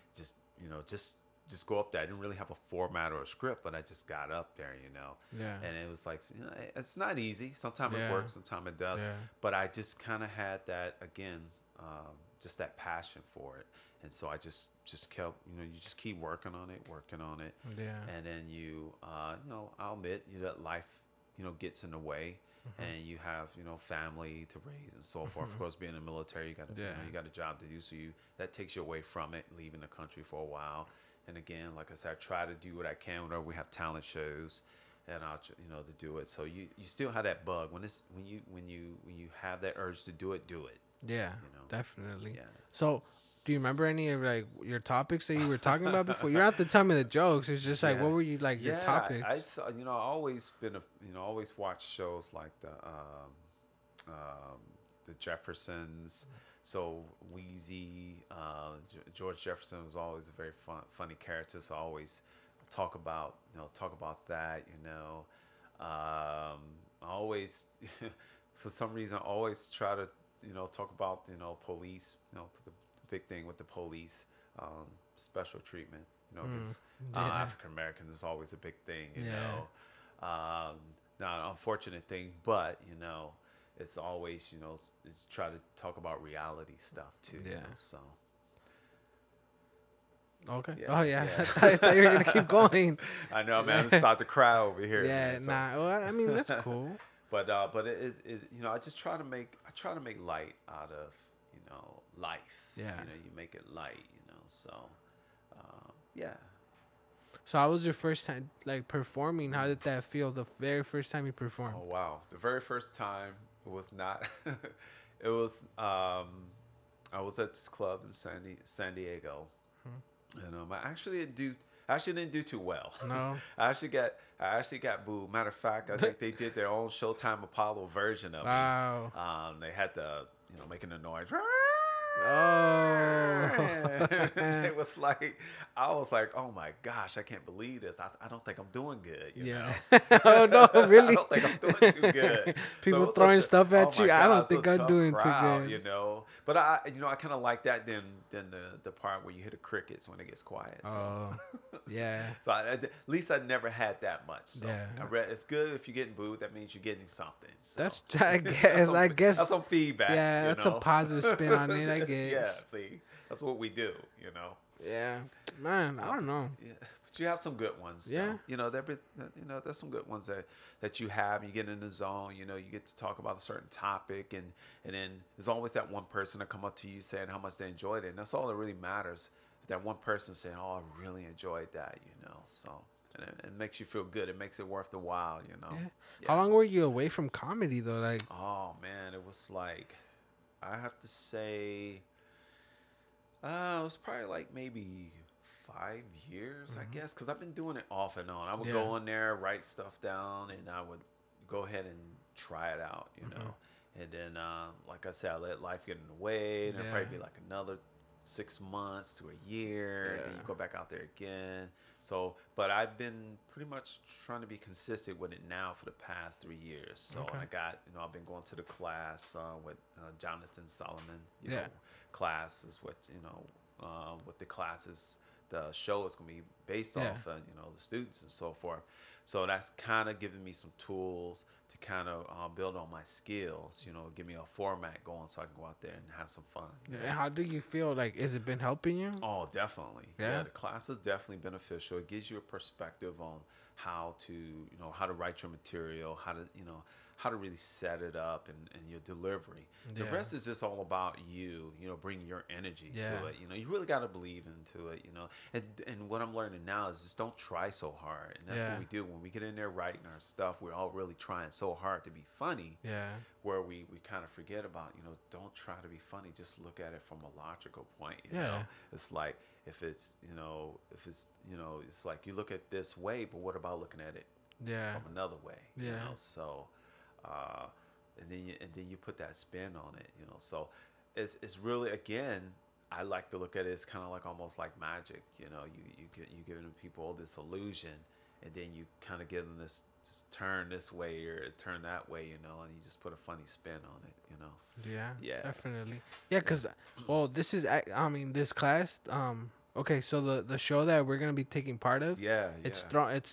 just go up there. I didn't really have a format or a script, but I just got up there, Yeah. And it was like, it's not easy. Sometimes it works, sometimes it does. Yeah. But I just kind of had that, again, just that passion for it. And so I just kept, you just keep working on it. Yeah. And then I'll admit, that life, gets in the way. And you have, family to raise and so forth. Of course, being in the military, you got you got a job to do. So that takes you away from it, leaving the country for a while. And again, like I said, I try to do what I can whenever we have talent shows, and I'll to do it. So you still have that bug when you have that urge to do it, do it. Yeah, definitely. Yeah. So, do you remember any of like your topics that you were talking about before? You don't have to tell me the jokes. It's just like, what were you like your topics? I always been always watched shows like the Jeffersons. So Wheezy, George Jefferson was always a very funny character. So I always talk about that. I always for some reason, I always try to, talk about, police, the big thing with the police, special treatment, against Yeah. African Americans is always a big thing, Yeah. not an unfortunate thing, but, it's always, it's try to talk about reality stuff too, Yeah. so. Okay. Yeah, Oh yeah. yeah. I thought you were gonna keep going. I know, man. I'm start to cry over here, Yeah. man. So, Nah. Well, I mean that's cool. but I just I try to make light out of life. Yeah. You make it light. So, yeah. So how was your first time like performing? How did that feel? The very first time you performed? Oh wow, the very first time it was not. It was I was at this club in San Diego, and I actually didn't do too well. No. I actually got booed. Matter of fact, I think they did their own Showtime Apollo version of Wow. me. They had the making the noise. Oh. It was like I was like, oh my gosh, I can't believe this. I don't think I'm doing good. Yeah. Oh no, really? I don't think I'm doing too good. People it's throwing a- stuff at my you. I God, don't it's think a I'm tough doing crowd, too good. But I kind of like that than the part where you hear the crickets when it gets quiet. So. Oh. Yeah. So at least I never had that much. So Yeah. it's good if you're getting booed. That means you're getting something. So. That's I guess some, I guess that's some feedback. yeah, that's a positive spin on it, I guess. Yeah, see, that's what we do. Yeah. Man, I don't know. Yeah, but you have some good ones. Yeah. There's some good ones that you have. You get in the zone. You get to talk about a certain topic, and then there's always that one person that come up to you saying how much they enjoyed it, and that's all that really matters. That one person saying, "Oh, I really enjoyed that," So and it makes you feel good. It makes it worth the while, Yeah. Yeah. How long were you away from comedy though? Like Oh man, it was like I have to say, it was probably like maybe 5 years, I guess, because I've been doing it off and on. I would go in there, write stuff down, and I would go ahead and try it out, And then, like I said, I let life get in the way. And it'll probably be like another 6 months to a year, and then you go back out there again. So, but I've been pretty much trying to be consistent with it now for the past 3 years. So I got, I've been going to the class with Jonathan Solomon. Class is what what the classes, the show is going to be based off, the students and so forth. So that's kind of giving me some tools to kind of build on my skills, give me a format going so I can go out there and have some fun. And how do you feel? Like, has it been helping you? Oh, definitely. Yeah? The class is definitely beneficial. It gives you a perspective on how to, how to write your material, how to really set it up and your delivery. The rest is just all about you, bring your energy to it. You really got to believe into it, And what I'm learning now is just don't try so hard. And that's what we do. When we get in there writing our stuff, we're all really trying so hard to be funny. Yeah. Where we kind of forget about, don't try to be funny. Just look at it from a logical point. You know? It's like if it's it's like you look at this way, but what about looking at it from another way? So and then you put that spin on it, So it's really, again, I like to look at it as kind of like almost like magic, you giving people this illusion, and then you kind of give them this turn this way or turn that way, and you just put a funny spin on it, Yeah, definitely. Yeah, because this is this class. Okay, so the show that we're gonna be taking part of. It's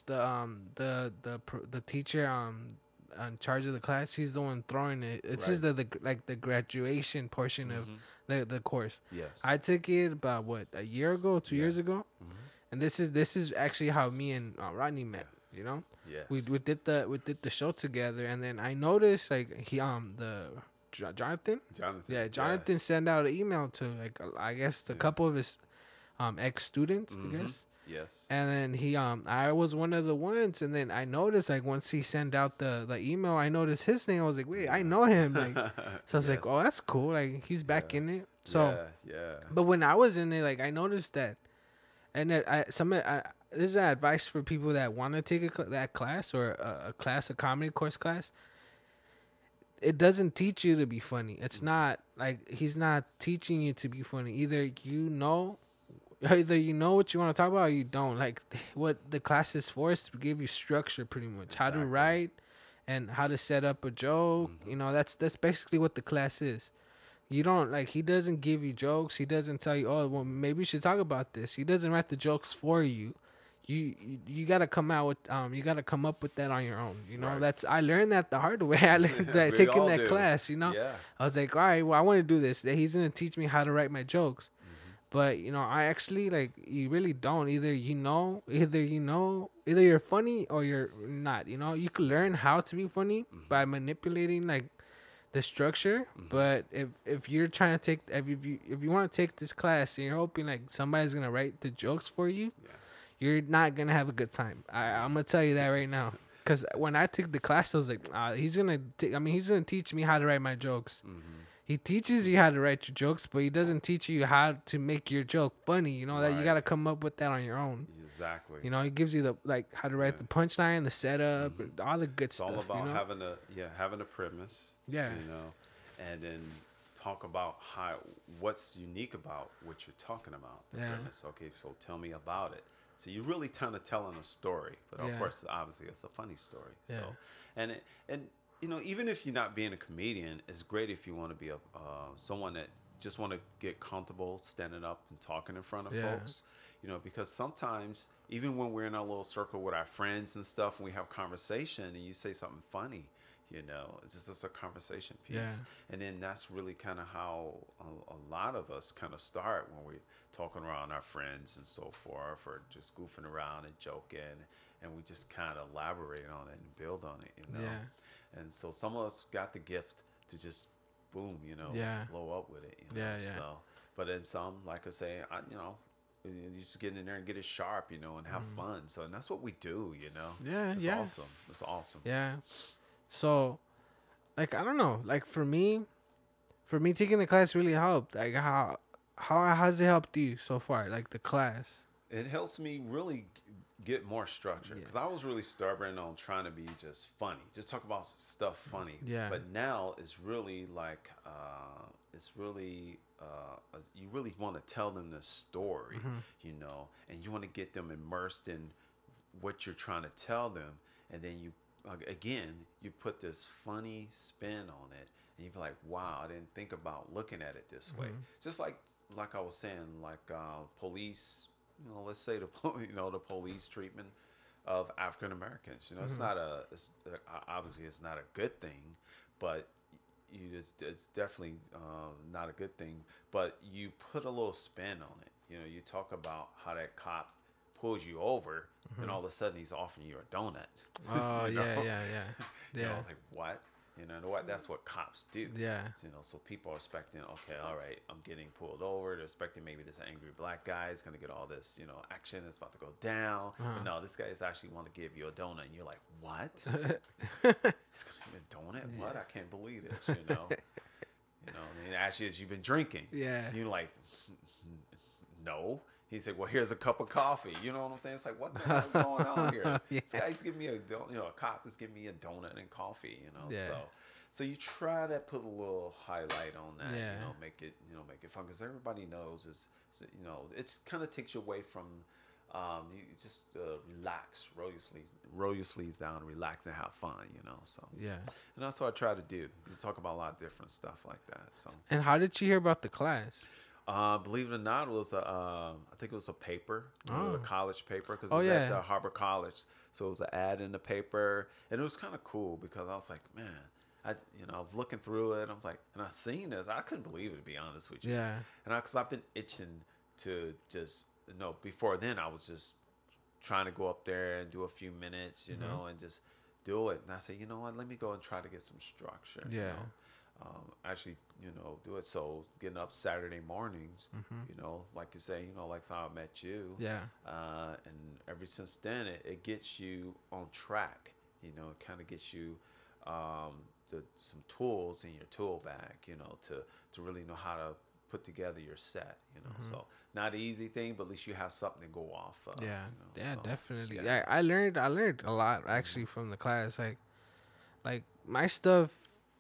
the teacher in charge of the class. He's the one throwing it. It's just the graduation portion of the course. Yes. I took it about a year ago, 2 years ago, and this is actually how me and Rodney met. Yes. We did the show together, and then I noticed like Jonathan. Yeah, Jonathan sent out an email to I guess a couple of his ex students, I guess. Yes. And then he I was one of the ones, and then I noticed like once he sent out the email, I noticed his name. I was like, wait, I know him. Like, so I was like, oh, that's cool. Like he's back in it. So But when I was in it, like I noticed that, and that this is advice for people that want to take that class or a comedy course class. It doesn't teach you to be funny. It's not like he's not teaching you to be funny. Either you know what you want to talk about or you don't. Like what the class is for is to give you structure, pretty much. Exactly. How to write and how to set up a joke. That's basically what the class is. You don't like he doesn't give you jokes. He doesn't tell you, oh, well, maybe you should talk about this. He doesn't write the jokes for you. You gotta come out with you gotta come up with that on your own. Right. That's I learned that the hard way. I learned that We taking all that do. class. Yeah. I was like, all right, well, I want to do this. That he's gonna teach me how to write my jokes. But I actually like you really don't. Either you're funny or you're not. You can learn how to be funny by manipulating like the structure. But if you're trying to take if you want to take this class and you're hoping like somebody's gonna write the jokes for you, Yeah. you're not gonna have a good time. I'm gonna tell you that right now. Cause when I took the class, I was like, he's gonna teach me how to write my jokes. He teaches you how to write your jokes, but he doesn't teach you how to make your joke funny. That you Right. gotta come up with that on your own. Exactly. He gives you the how to write Yeah. the punchline, the setup, all the good It's stuff. all about you know? having a premise. Yeah. And then talk about what's unique about what you're talking about. The Yeah. premise. Okay, so tell me about it. So you're really kind of telling a story, but of Yeah. course, obviously, it's a funny story. Yeah. So, and even if you're not being a comedian, it's great if you want to be someone that just want to get comfortable standing up and talking in front of Yeah. folks. Because sometimes even when we're in our little circle with our friends and stuff, and we have conversation, and you say something funny, it's just a conversation piece. Yeah. And then that's really kind of how a lot of us kind of start when we're talking around our friends and so forth, or just goofing around and joking, and we just kind of elaborate on it and build on it. Yeah. And so some of us got the gift to just boom, Yeah. blow up with it. Yeah, yeah. So, but then some, like I say, you just get in there and get it sharp, and have fun. So, and that's what we do, Yeah, It's yeah. awesome. It's awesome. Yeah. So, like, I don't know. Like for me taking the class really helped. Like how has it helped you so far? Like the class. It helps me really get more structure because I was really stubborn on trying to be just funny, just talk about stuff funny. Yeah. But now it's really like you really want to tell them the story, and you want to get them immersed in what you're trying to tell them, and then you put this funny spin on it, and you're like, wow, I didn't think about looking at it this way. Just like I was saying, like police. Let's say the police treatment of African Americans. It's not obviously it's not a good thing, but it's definitely not a good thing. But you put a little spin on it. You talk about how that cop pulls you over, and all of a sudden he's offering you a donut. Oh, You know? yeah. I was like, what? What? That's what cops do. Yeah. So people are expecting, okay, all right, I'm getting pulled over. They're expecting maybe this angry black guy is going to get all this, action. It's about to go down. But no, this guy is actually want to give you a donut. And you're like, what? He's going to give me a donut? What? I can't believe this, and he asks you, you've been drinking. Yeah. And you're like, no. He said, well, here's a cup of coffee. You know what I'm saying? It's like, what the hell is going on here? Yeah. This guy's giving me a cop is giving me a donut and coffee, Yeah. So you try to put a little highlight on that, Yeah. make it fun, because everybody knows it kind of takes you away from, you just relax, roll your sleeves down, relax and have fun, so. Yeah. And that's what I try to do. You talk about a lot of different stuff like that, so. And how did you hear about the class? Believe it or not, it was I think it was a paper, a college paper, because it Oh, was yeah. at Harbor College. So it was an ad in the paper, and it was kind of cool because I was like, man, I was looking through it. I was like, and I seen this, I couldn't believe it, to be honest with you. Yeah. And because I've been itching to just, before then I was just trying to go up there and do a few minutes, and just do it. And I said, you know what, let me go and try to get some structure. Yeah. Actually, do it. So getting up Saturday mornings, like you say, like how I met you. Yeah. And ever since then, it gets you on track. It kind of gets you some tools in your tool bag, to really know how to put together your set, So not an easy thing, but at least you have something to go off of. Yeah. So, Definitely. yeah. Yeah. I learned a lot actually from the class. Like my stuff,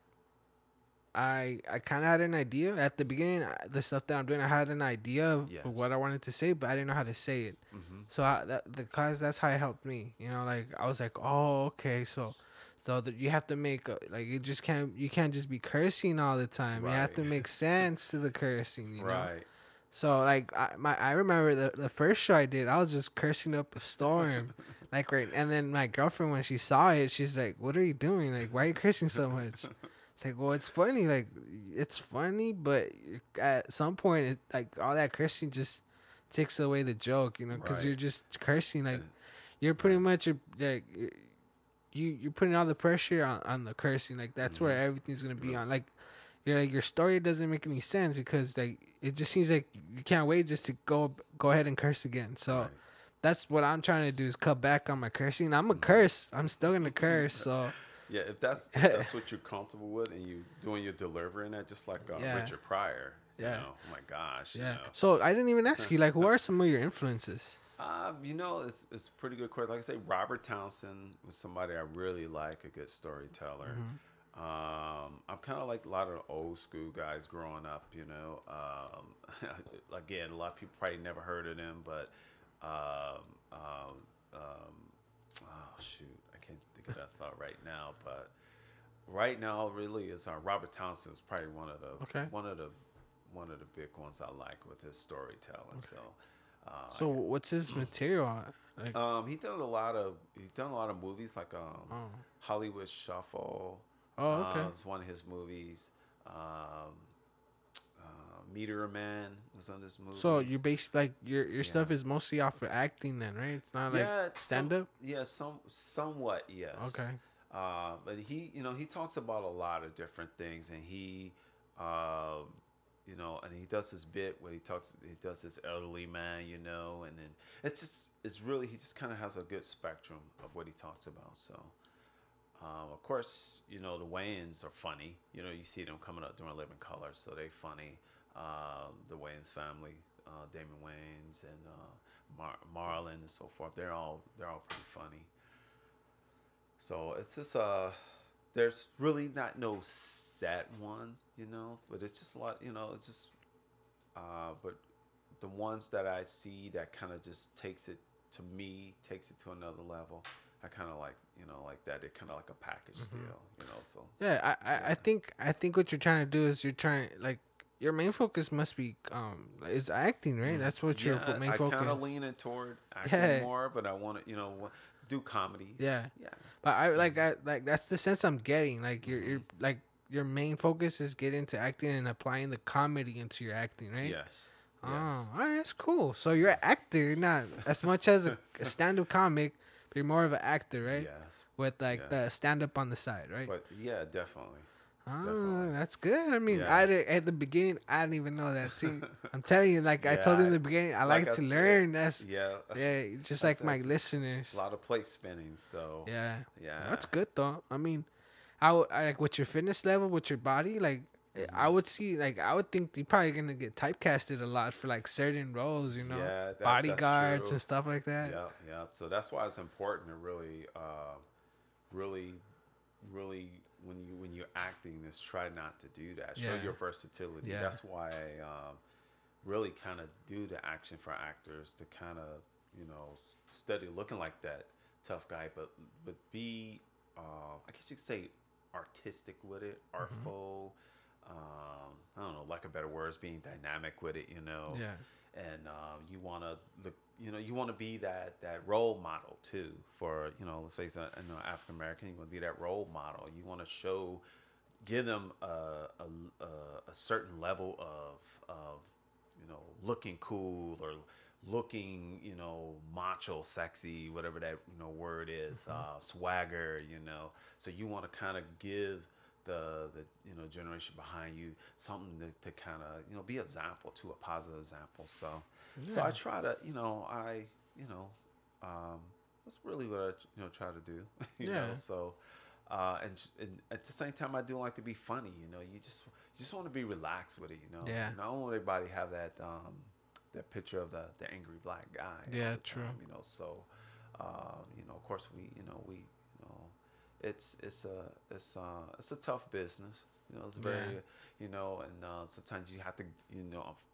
I kind of had an idea at the beginning. The stuff that I'm doing, I had an idea of Yes. what I wanted to say, but I didn't know how to say it. Mm-hmm. So the class, that's how it helped me. Like I was like, oh, okay. So So that you have to make like you can't just be cursing all the time. You have Right. to make sense to the cursing, you know. Right. So like I remember the first show I did, I was just cursing up a storm, like right. And then my girlfriend, when she saw it, she's like, "What are you doing? Like, why are you cursing so much?" It's like, well, it's funny. Like, it's funny, but at some point, like all that cursing just takes away the joke, you know, because Right. you're just cursing. Like, And you're pretty right. much like you're putting all the pressure on the cursing. Like that's where Mm-hmm. everything's gonna be Really. on. Like you're like your story doesn't make any sense because like it just seems like you can't wait just to go ahead and curse again. So Right. that's what I'm trying to do is cut back on my cursing. I'm a curse. I'm still gonna Mm-hmm. curse. So Yeah, if that's what you're comfortable with, and you doing your delivery in that, just like yeah, Richard Pryor, yeah, oh my gosh, yeah. So I didn't even ask you like know. who are some of your influences? It's a pretty good question. Like I say, Robert Townsend was somebody I really like, a good storyteller. Mm-hmm. I'm kind of like a lot of old school guys growing up, you know. Again, a lot of people probably never heard of them, but um, um, um, oh shoot, I can't think of that thought right now. But right now, really, is Robert Townsend is probably Okay. one of the big ones I like with his storytelling. So, I So what's his material? Like he's done a lot of movies like oh Hollywood Shuffle. okay. It's one of his movies. Um, Meteor Man was on his So you movies. basically like your Yeah, stuff is mostly off of acting then, right? It's not like stand up. somewhat yes. Okay. But he talks about a lot of different things, and um, and he does this bit where he does this elderly man, and then it's really he just kind of has a good spectrum of what he talks about. So, of course, the Wayans are funny. You see them coming up during Living Color, so they funny. The Wayans family, Damon Wayans and Marlon and so forth. They're all pretty funny. So it's just there's really not no set one, but it's just a lot, it's just but the ones that I see that kind of just takes it to another level. I kind of like that. It kind of like a package deal, So Yeah, yeah. I think what you're trying to do is you're trying like your main focus must be is acting, right? That's what your Yeah, main I kind of focus. leaning toward acting Yeah, more, but I want to, do comedies. yeah. Yeah. But Hmm. I like that's the sense I'm getting. Like you're Hmm. like your main focus is getting into acting and applying the comedy into your acting, right? Yes. Oh, Yes. all right, that's cool. So you're an Yeah. actor, you're not as much as a stand-up comic, but you're more of an actor, right? Yes. With like Yes. the stand-up on the side, right? But yeah, definitely. Oh, Definitely. that's good. I mean, Yeah. at the beginning, I didn't even know that. See, I'm telling you, like I told you Yeah. in the beginning, I Like like I to said, learn. That's yeah. yeah, just I like my said just a listeners. lot of plate spinning. So Yeah, yeah. that's good though. I mean, I like with your fitness level, with your body, like I Hmm. would see, like I would think you're probably gonna get typecasted a lot for like certain roles, you know, Yeah, that's bodyguards true. and stuff like that. Yeah, yeah. So that's why it's important to really, really, when you're acting, is try not to do that. Show Yeah, your versatility. yeah. That's why I really kind of do the action for actors to kind of study looking like that tough guy, but be I guess you could say artistic with it, Hmm. artful. I don't know, like a better word is being dynamic with it, Yeah. and you want to look, you want to be that role model too for let's face it, African American. You want to be that role model. You want to give them a certain level of looking cool or looking macho, sexy, whatever that word is, Hmm. swagger. So you want to kind of give the generation behind you something to kind of be example to a positive example. So Yeah. I try to you know um, that's really what I try to do. Yeah. So and at the same time, I do like to be funny. You just want to be relaxed with it. Yeah. I don't want everybody to have that picture of the angry black guy all Yeah. the True. time. So of course it's a tough business. It's Yeah. very and sometimes you have to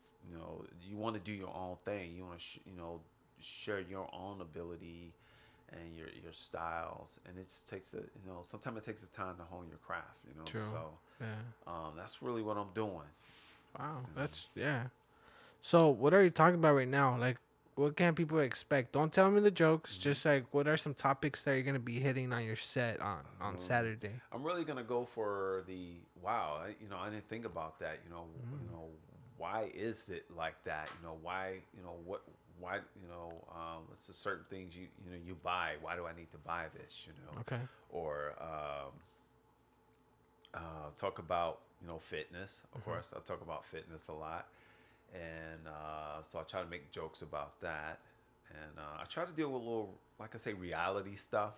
you want to do your own thing. You want to share your own ability and your styles, and it just takes sometimes it takes a time to hone your craft, True. So Yeah. that's really what I'm doing. Wow. You know? That's yeah. So what are you talking about right now? Like, what can people expect? Don't tell me the jokes. Just like, what are some topics that you're gonna be hitting on your set on Um, Saturday? I'm really gonna go for the wow. I didn't think about that. Why is it like that? Why? What? Why? It's a certain things you buy. Why do I need to buy this? Okay. Or talk about fitness. Of course, I talk about fitness a lot, and so I try to make jokes about that, and I try to deal with a little, like I say, reality stuff.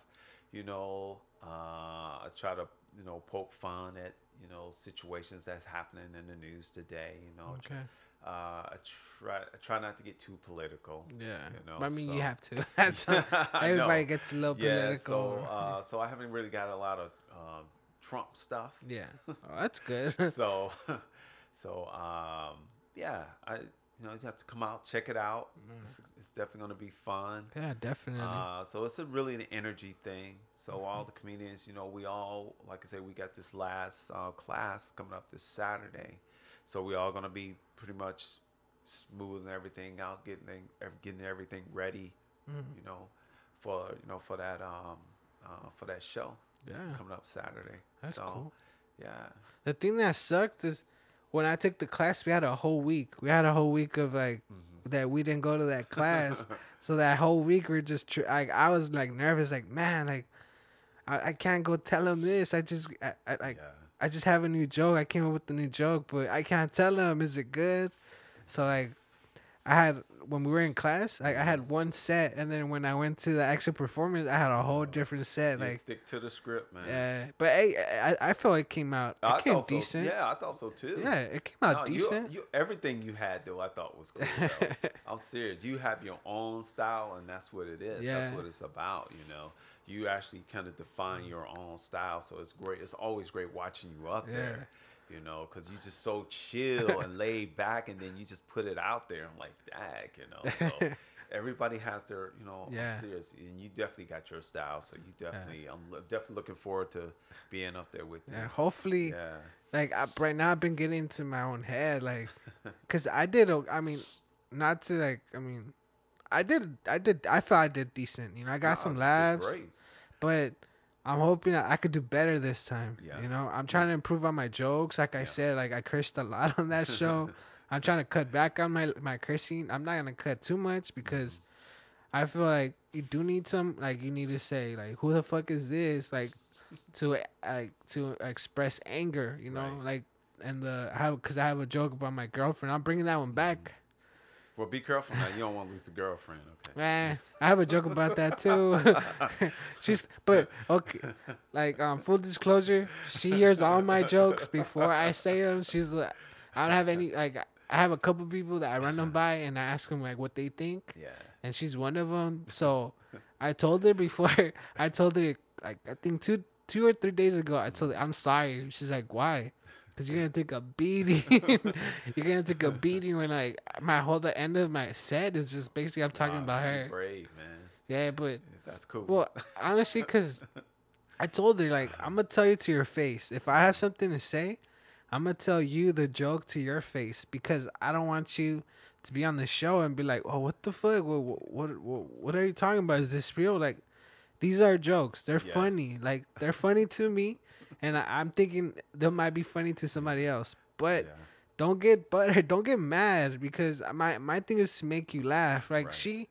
I try to poke fun at situations that's happening in the news today. Okay. I try not to get too political. Yeah. You know, But I mean, you so have to. That's I everybody know. gets a little Yeah, political. so I haven't really got a lot of Trump stuff. Yeah. Oh, that's good. So so yeah, you have to come out, check it out. It's definitely going to be fun. Yeah, definitely. So it's really an energy thing. So all the comedians, we all, like I say, we got this last class coming up this Saturday. So we all going to be pretty much smoothing everything out, getting everything ready, you know, for that show. Yeah. Coming up Saturday. That's cool. Yeah. The thing that sucked is when I took the class, we had a whole week. We had a whole week of like that we didn't go to that class. So that whole week we're just I was like nervous, like man, like I can't go tell him this. I just have a new joke. I came up with a new joke, but I can't tell him. Is it good? So like I had when we were in class, like I had one set, and then when I went to the actual performance, I had a whole different set. You Like stick to the script, man. yeah, but hey, I feel it came out. I It came thought so. decent. Yeah, I thought so too. Yeah, it came out No, decent. you everything you had though, I thought was cool. Though. I'm serious. You have your own style, and that's what it is. Yeah. That's what it's about. You actually kind of define your own style, so it's great. It's always great watching you up there. Because you're just so chill and laid back, and then you just put it out there. I'm like, dag. So everybody has their, Yeah. I'm serious, and you definitely got your style. So you definitely, I'm definitely looking forward to being up there with you. Yeah, hopefully, Yeah. like right now, I've been getting into my own head, like, cause I did. I mean, not to like. I mean, I did. I felt I did decent. I got some you did laughs, great. but I'm hoping that I could do better this time. Yeah. I'm trying to improve on my jokes. Like I said, like I cursed a lot on that show. I'm trying to cut back on my cursing. I'm not gonna cut too much because I feel like you do need some. Like you need to say like, "Who the fuck is this?" Like to express anger. Right. Like because I have a joke about my girlfriend. I'm bringing that one back. Well, be careful now. You don't want to lose the girlfriend, okay? I have a joke about that too. But okay, like full disclosure, she hears all my jokes before I say them. She's like, I don't have any like. I have a couple people that I run them by and I ask them like what they think. Yeah. And she's one of them. So I told her before. I told her like I think two or 3 days ago. I told her I'm sorry. She's like, why? Because you're gonna take a beating. You're gonna take a beating when like the end of my set is just basically I'm talking about You're her. brave, man. Yeah, but That's cool. well, honestly, because I told her like I'm gonna tell you to your face. If I have something to say, I'm gonna tell you the joke to your face because I don't want you to be on the show and be like, oh, what the fuck? What are you talking about? Is this real? Like, these are jokes. They're Yes. funny. Like they're funny to me. And I'm thinking they might be funny to somebody else, but Yeah. don't get buttered. Don't get mad because my thing is to make you laugh. Like Right.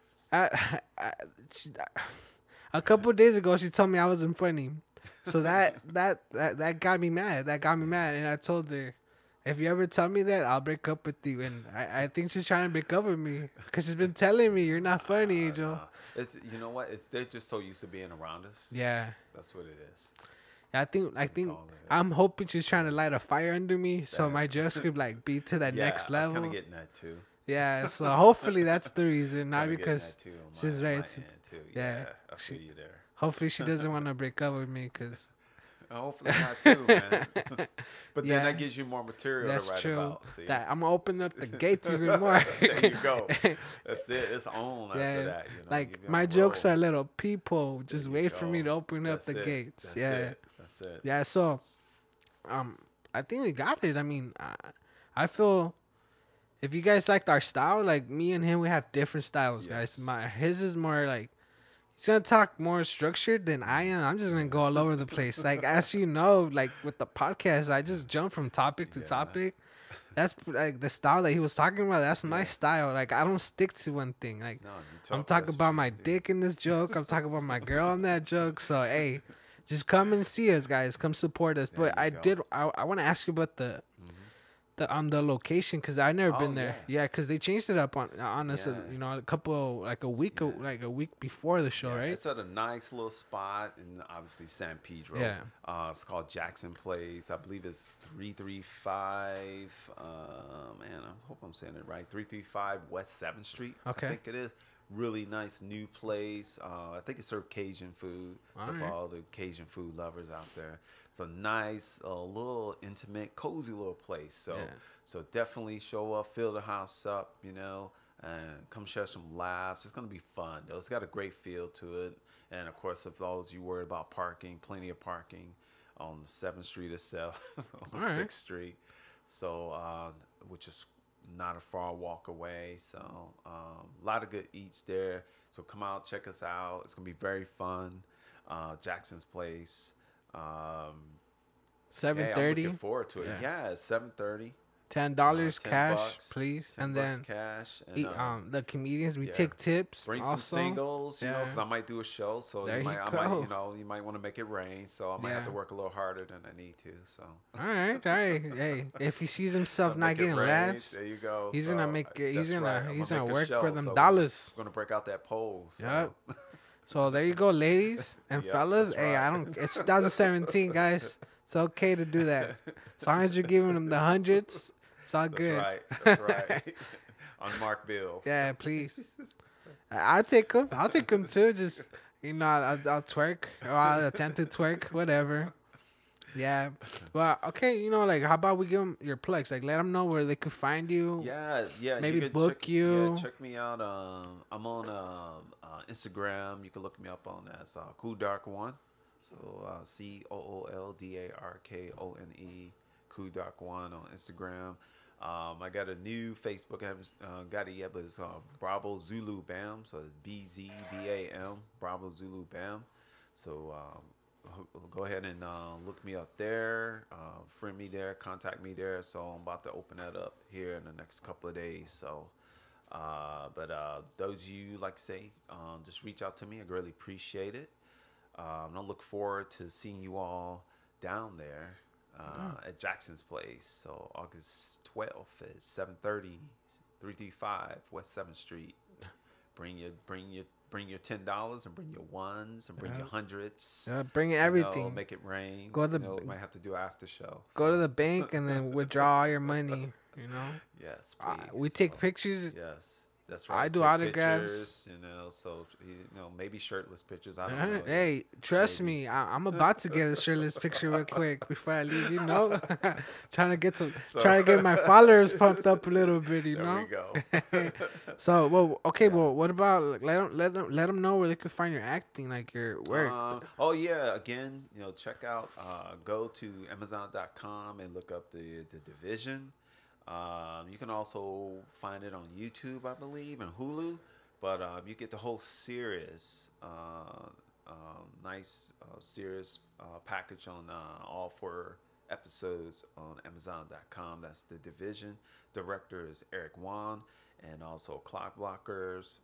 she, a couple of days ago, she told me I wasn't funny, so that got me mad. That got me mad, and I told her, if you ever tell me that, I'll break up with you. And I think she's trying to break up with me because she's been telling me you're not funny, Angel. It's what? They're just so used to being around us. Yeah. That's what it is. I think all it is. I'm hoping she's trying to light a fire under me, so That- my jokes could like be to that Yeah, next I'm level. kind of getting that too. Yeah, so hopefully that's the reason, not Kinda getting because that too on she's my very end, too. too. yeah, Yeah, I feel she- you there. hopefully she doesn't want to break up with me because Hopefully not too, man. But then Yeah, that gives you more material to that's write true. about. See, That I'm gonna open up the gates even more. there you go. That's it. It's on after Yeah, that. You like be on my a jokes roll. are little people. There Just you wait for me go. to open up That's the it. gates. That's Yeah, it. That's it. yeah. So, I think we got it. I mean, I feel if you guys liked our style, like me and him, we have different styles, guys. Yes. His is more like he's gonna talk more structured than I am. I'm just gonna Yeah. go all over the place. Like as you know, like with the podcast, I just jump from topic to Yeah. topic. That's like the style that he was talking about. That's my Yes. style. Like I don't stick to one thing. Like No, you I'm talk. talking That's what about you my do. dick in this joke. I'm talking about my girl in that joke. So hey, just come and see us, guys. Come support us. There But you go. I want to ask you about Hmm. the location because I never Oh been there. yeah. Yeah, because they changed it up on us. Yeah. You know, a couple Yeah. like a week before the show, Yeah, right? it's at a nice little spot in obviously San Pedro. Yeah. It's called Jackson Place. I believe it's 335. Man, I hope I'm saying it right. 335 West 7th Street. Okay. I think it is. Really nice new place. I think it served Cajun food. So for Alright. all the Cajun food lovers out there, it's a nice, little intimate, cozy little place. So Yeah. so definitely show up, fill the house up, and come share some laughs. It's gonna be fun though. It's got a great feel to it. And of course, if those you worried about parking, plenty of parking on 7th Street itself, on All right. 6th Street. So, which is not a far walk away. So, a lot of good eats there. So come out, check us out. It's gonna be very fun. Jackson's Place. Seven Hey, I'm thirty. looking forward to it. Yeah. Yeah, it's 7:30. $10 10 cash, bucks, please, 10 and bucks then cash. And, the comedians we yeah. take tips. Bring also. some singles, Yeah. because I might do a show. So There you you might, I go. might, you might want to make it rain. So I might have to Yeah. work a little harder than I need to. So All right. Hey, if he sees himself so not make it getting rain. laughs, There you go. he's So, gonna make it. He's that's right. gonna I'm he's make gonna a work show. for them So dollars. we're gonna break out that pole. So. Yep. So there you go, ladies and Yep, fellas. that's Hey, right. I don't. It's 2017, guys. It's okay to do that. As long as you're giving them the hundreds, it's all That's good. right. That's right. Unmarked bills. Yeah, please. I'll take them. I'll take them too. Just I'll twerk or I'll attempt to twerk, whatever. Yeah. Well, okay. Like, how about we give them your plugs? Like, let them know where they could find you. Yeah, yeah. Maybe you could book check, you. Yeah, check me out. I'm on Instagram. You can look me up on that. It's Cool Dark One. So COOLDARKONE, Cool Dark One on Instagram. I got a new Facebook. I haven't got it yet, but it's Bravo Zulu Bam. So it's BZBAM, Bravo Zulu Bam. So go ahead and look me up there, friend me there, contact me there. So I'm about to open that up here in the next couple of days. So, but those of you like to say, just reach out to me. I greatly appreciate it. I look forward to seeing you all down there at Jackson's Place. So August 12th at 7:30, 335 West 7th Street. Bring your $10 and bring your ones and bring your hundreds. Bring everything. Make it rain. Go to the might have to do after show. Go to the bank and then withdraw all your money. Yes, please. We take pictures. Yes, that's right. I do Take autographs. pictures, so maybe shirtless pictures. I don't know. Hey, trust me, I'm about to get a shirtless picture real quick before I leave. Trying to get trying to get my followers pumped up a little bit. There we go. So, well, okay. Well, what about let them know where they could find your acting, like your work. Oh yeah. Again, check out. Go to Amazon.com and look up the division. You can also find it on YouTube, I believe, and Hulu. But you get the whole series, nice series package on all 4 episodes on Amazon.com. That's the division. Director is Eric Wan, and also Clock Blockers,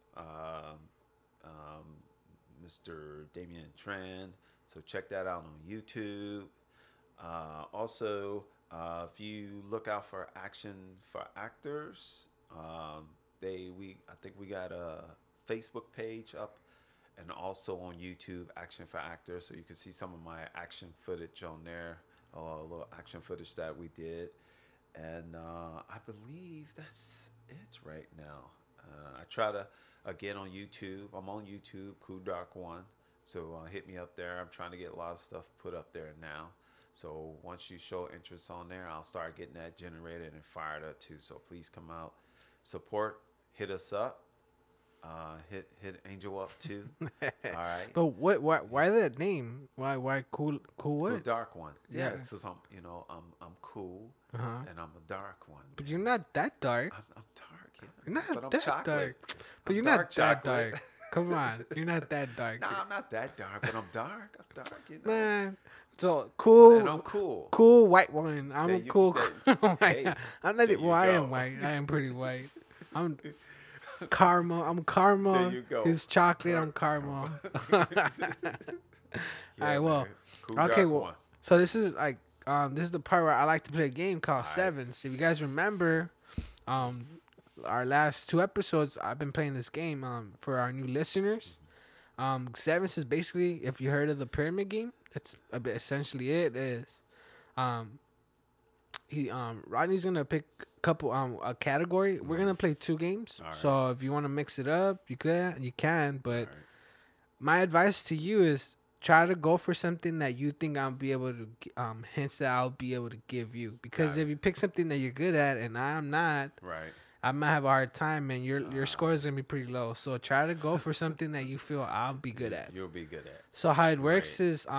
Mr. Damian Tran. So check that out on YouTube. Also, if you look out for Action for Actors, I think we got a Facebook page up, and also on YouTube, Action for Actors, so you can see some of my action footage on there, a little action footage that we did, and I believe that's it right now. I try to again on YouTube. I'm on YouTube, Cool Dark One. So hit me up there. I'm trying to get a lot of stuff put up there now. So once you show interest on there, I'll start getting that generated and fired up too. So please come out, support, hit us up, hit Angel up too. All right. But what? Why that name? Why cool? Cool The what? dark one. Yeah. Yeah. So I'm cool, Uh-huh. and I'm a dark one. But you're not that dark. I'm dark. Yeah. You're not but I'm that chocolate. dark. But I'm you're dark not chocolate. that dark. Come on, you're not that dark. Nah, I'm not that dark, but I'm dark. I'm dark. You know. Man. So cool. And I'm cool. Cool white one. I'm There a you- cool. there- white. hey, I'm not. there Well, you I go. am white. I am pretty white. I'm caramel. I'm caramel. There you go. He's chocolate. I'm caramel. All right. Well. man. Cool Okay. dark Well. one. So this is like this is the part where I like to play a game called Alright. Sevens. If you guys remember, our last 2 episodes, I've been playing this game for our new listeners. Sevens is basically, if you heard of the pyramid game, that's a bit essentially it is. Rodney's gonna pick a couple a category. We're gonna play 2 games. Alright. So if you want to mix it up, you can. But Alright. my advice to you is try to go for something that you think I'll be able to hints that I'll be able to give you. Because Got it. if you pick something that you're good at and I'm not, Right. I might have a hard time, and your score is gonna be pretty low. So try to go for something that you feel I'll be good at. You'll be good at. So how it works Right. is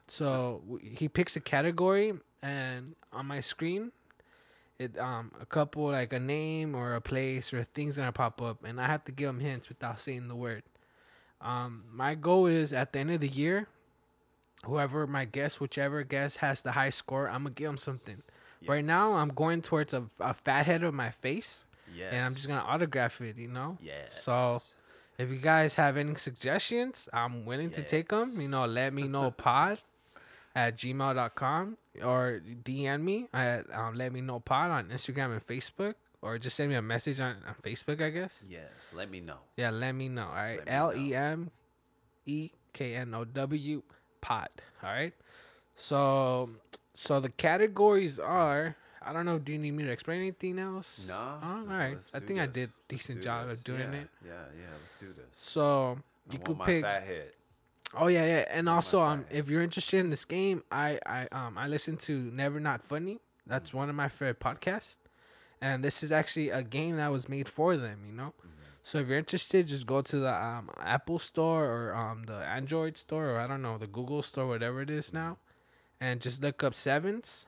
he picks a category, and on my screen, it a couple like a name or a place or things gonna pop up, and I have to give him hints without saying the word. My goal is at the end of the year, whichever guest has the high score, I'm gonna give him something. Right now, I'm going towards a fat head of my face. Yes. And I'm just gonna autograph it, you know. Yes. So, if you guys have any suggestions, I'm willing to take them. You know, let me know pod@gmail.com or DM me at let me know pod on Instagram and Facebook, or just send me a message on Facebook, I guess. Yes. Let me know. Yeah, let me know. All right, Let me know. LEMEKNOW pod. All right. So the categories are. I don't know. Do you need me to explain anything else? No. All right. I think I did a decent job of doing it. Yeah. Let's do this. So I you want could my pick. fat head. Oh yeah. And want also, my fat head. if you're interested in this game, I listen to Never Not Funny. That's one of my favorite podcasts, and this is actually a game that was made for them. You know. So if you're interested, just go to the Apple Store or the Android Store, or I don't know, the Google Store, whatever it is now, and just look up Sevens.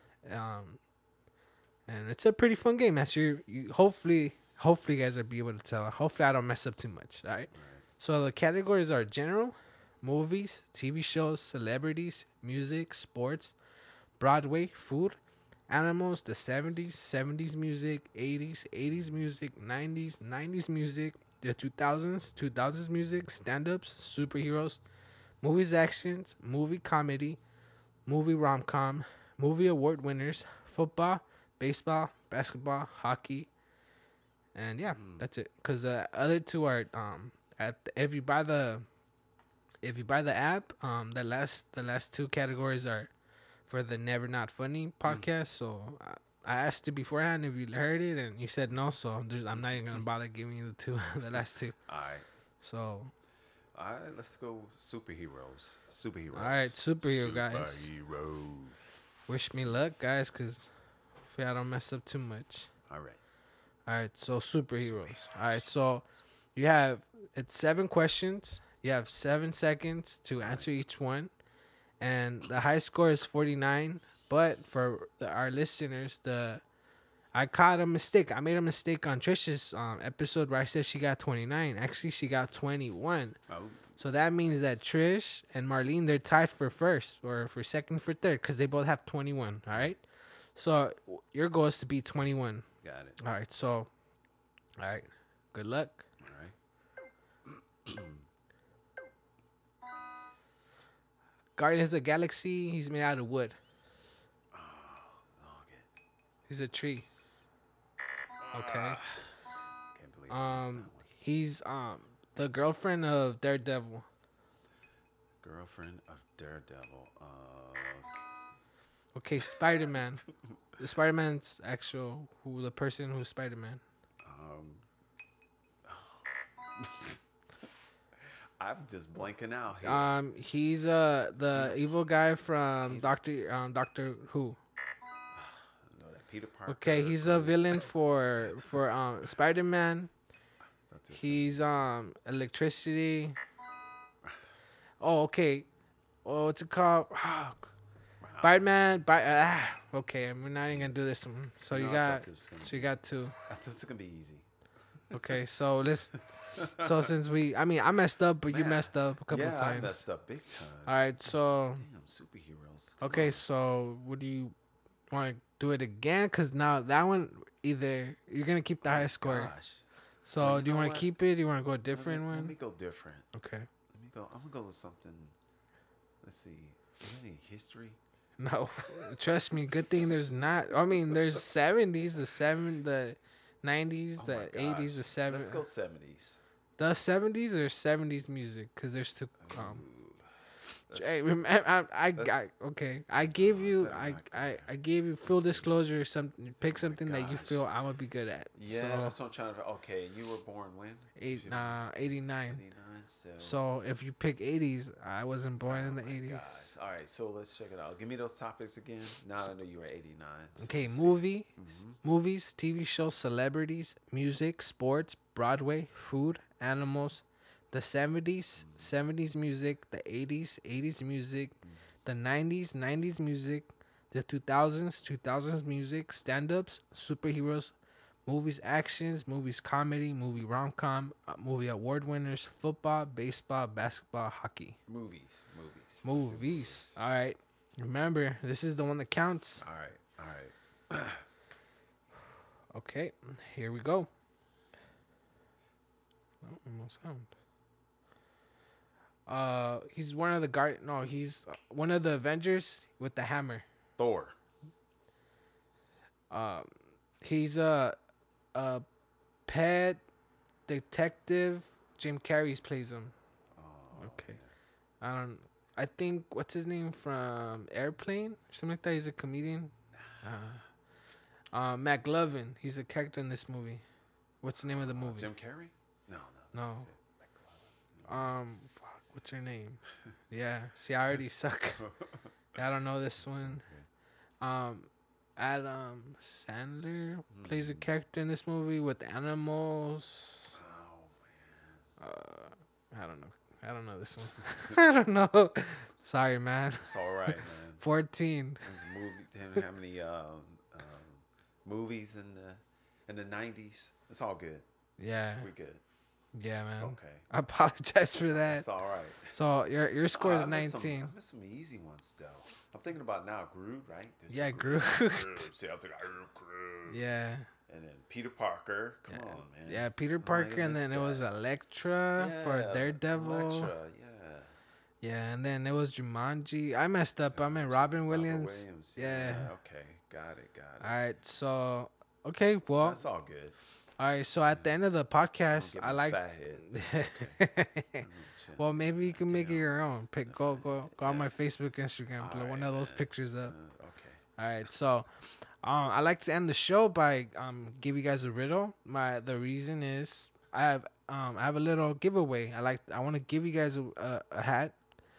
And it's a pretty fun game. As you hopefully you guys will be able to tell. Hopefully I don't mess up too much. All right. So the categories are general, movies, TV shows, celebrities, music, sports, Broadway, food, animals, the 70s music, 80s music, 90s music, the 2000s music, stand-ups, superheroes, movies actions, movie comedy, movie rom-com, movie award winners, football, baseball, basketball, hockey, and yeah, that's it. Cause the other 2 are if you buy the app, the last 2 categories are for the Never Not Funny podcast. So I asked you beforehand if you heard it, and you said no. So I'm not even gonna bother giving you the last 2. All right. So All right. Let's go. Superheroes. all right, superhero guys. Superheroes. Wish me luck, guys, cause hopefully I don't mess up too much. All right. All right, so superheroes. All right, so it's 7 questions. You have 7 seconds to answer each one, and the high score is 49. But for our listeners, I caught a mistake. I made a mistake on Trish's episode where I said she got 29. Actually, she got 21. Oh. So that means that Trish and Marlene, they're tied for first or for second, for third, because they both have 21. All right. So your goal is to beat 21. Got it. All right. So, all right. Good luck. All right. Guardians of the Galaxy. He's made out of wood. Okay. He's a tree. Okay. Can't believe I missed that one. He's the girlfriend of Daredevil. Girlfriend of Daredevil. Okay, Spider-Man. The Spider-Man's the person who's Spider-Man. I'm just blanking out here. He's the evil guy from Doctor Who. I know that Peter Okay, Parker, he's a Groot. villain for Spider Man. Thought there was something He's easy. electricity. Oh, okay. Oh, what's it called? Wow. Batman. Okay, we're not even gonna do this one. So You you know, I thought got, this was gonna so you be. got two. I thought this was gonna be easy. Okay, so let's. So since I mean, I messed up, but you Man, messed up a couple yeah, I times. messed up big time. All right, so Damn, superheroes. Come okay, on. so what do you want to do it again? Cause now that one, either you're gonna keep the Oh my highest score. gosh. Well, So you do you know want to what? keep it? Do you want to go a Let me different let one? me go different. Okay. Let me go. I'm gonna go with something. Let's see. Is there any history? No, trust me. Good thing there's not. I mean, there's 70s, the 90s, Oh my the gosh. 80s, the seven, Let's go 70s. the 70s or 70s music, cause there's two. Ooh. Let's, Hey, let's, okay. I gave it you, better not go there. I gave you full Let's see. disclosure. Something, pick Oh my something that you gosh. feel I'm gonna be good at. Yeah, So that's what I'm trying to. Okay, you were born when? If you don't mind. 89. 89. So. So if you pick 80s, I wasn't born Oh in the my 80s. gosh. All right, so let's check it out. Give me those topics again. Now I know you were 89. So Okay, let's see. movies, TV shows, celebrities, music, sports, Broadway, food, animals, the 70s music, the 80s music, the 90s music, the 2000s music, stand-ups, superheroes, movies actions, movies comedy, movie rom-com, movie award winners, football, baseball, basketball, hockey. Movies. Let's do Movies. movies. All right. Remember, this is the one that counts. All right. All right. Okay, here we go. Oh, no sound. He's one of the guard. No, he's one of the Avengers with the hammer. Thor. He's a pet detective. Jim Carrey plays him. Oh, Okay, I don't. I think what's his name from Airplane or something like that. He's a comedian. Matt Lovin. He's a character in this movie. What's the name of the movie? Jim Carrey? No. No. Is it Fuck, what's her name? Yeah. See, I already suck. I don't know this one. Adam Sandler plays a character in this movie with animals. Oh I don't know. I don't know this one. I don't know. Sorry, man. It's all right, man. 14. There's didn't have any movies in the '90s. It's all good. Yeah. We good. Yeah, man. It's okay. I apologize for that. It's all right. So your score is I missed 19. I missed some easy ones though. I'm thinking about now Groot, right? There's Yeah, Groot. See, I was like, Groot. Yeah. And then Peter Parker. Come on, man. Yeah, Peter I might Parker, have and then missed it was that. Electra for Yeah, Daredevil. Elektra, yeah. Yeah, and then it was Jumanji. I messed up. I meant Robin Williams. Yeah. Okay. Got it. All right. So, okay. Well, That's all good. all right. So at the end of the Don't podcast, get I my like. fat head. It's okay. Well, maybe you can make it Damn. your own. Go on my Facebook, Instagram. Put All one right, of those man. pictures up. Okay. All right. So, I like to end the show by give you guys a riddle. The reason is I have a little giveaway. I want to give you guys a hat.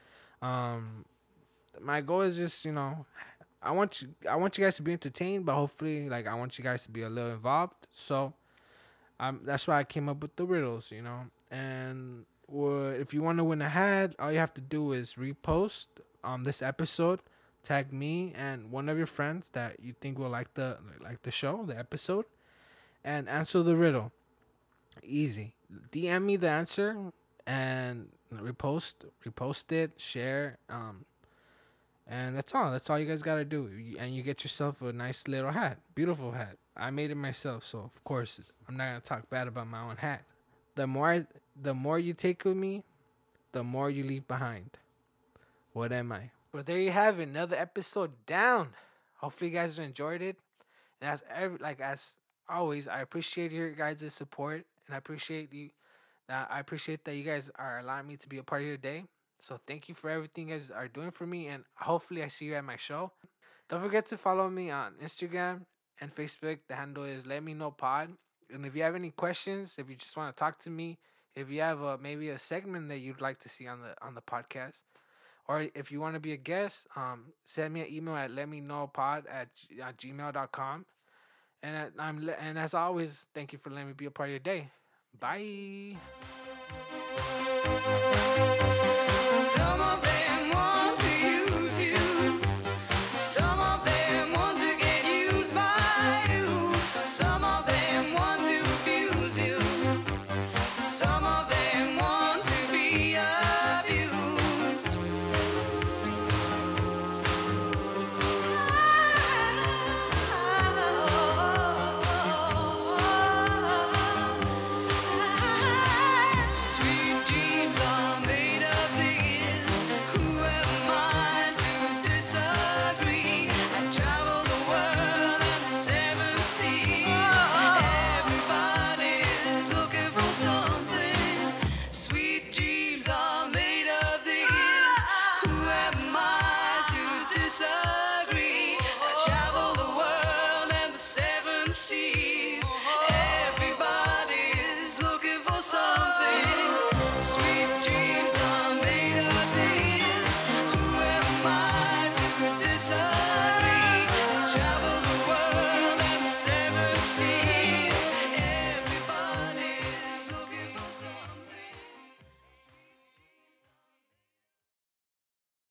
My goal is just I want you guys to be entertained, but hopefully I want you guys to be a little involved. So that's why I came up with the riddles, And if you want to win a hat, all you have to do is repost this episode, tag me and one of your friends that you think will like the show, the episode, and answer the riddle. Easy. DM me the answer and repost it, share, and that's all. That's all you guys gotta do. And you get yourself a nice little hat. Beautiful hat. I made it myself, so of course I'm not gonna talk bad about my own hat. The more you take of me, the more you leave behind. What am I? Well, there you have it. Another episode down. Hopefully you guys enjoyed it. And as always, I appreciate your guys' support, and I appreciate you. I appreciate that you guys are allowing me to be a part of your day. So thank you for everything you guys are doing for me, and hopefully I see you at my show. Don't forget to follow me on Instagram and Facebook. The handle is Let Me Know Pod. And if you have any questions, if you just want to talk to me, if you have maybe a segment that you'd like to see on the podcast, or if you want to be a guest, send me an email at letmeknowpod at gmail.com. And as always, thank you for letting me be a part of your day. Bye.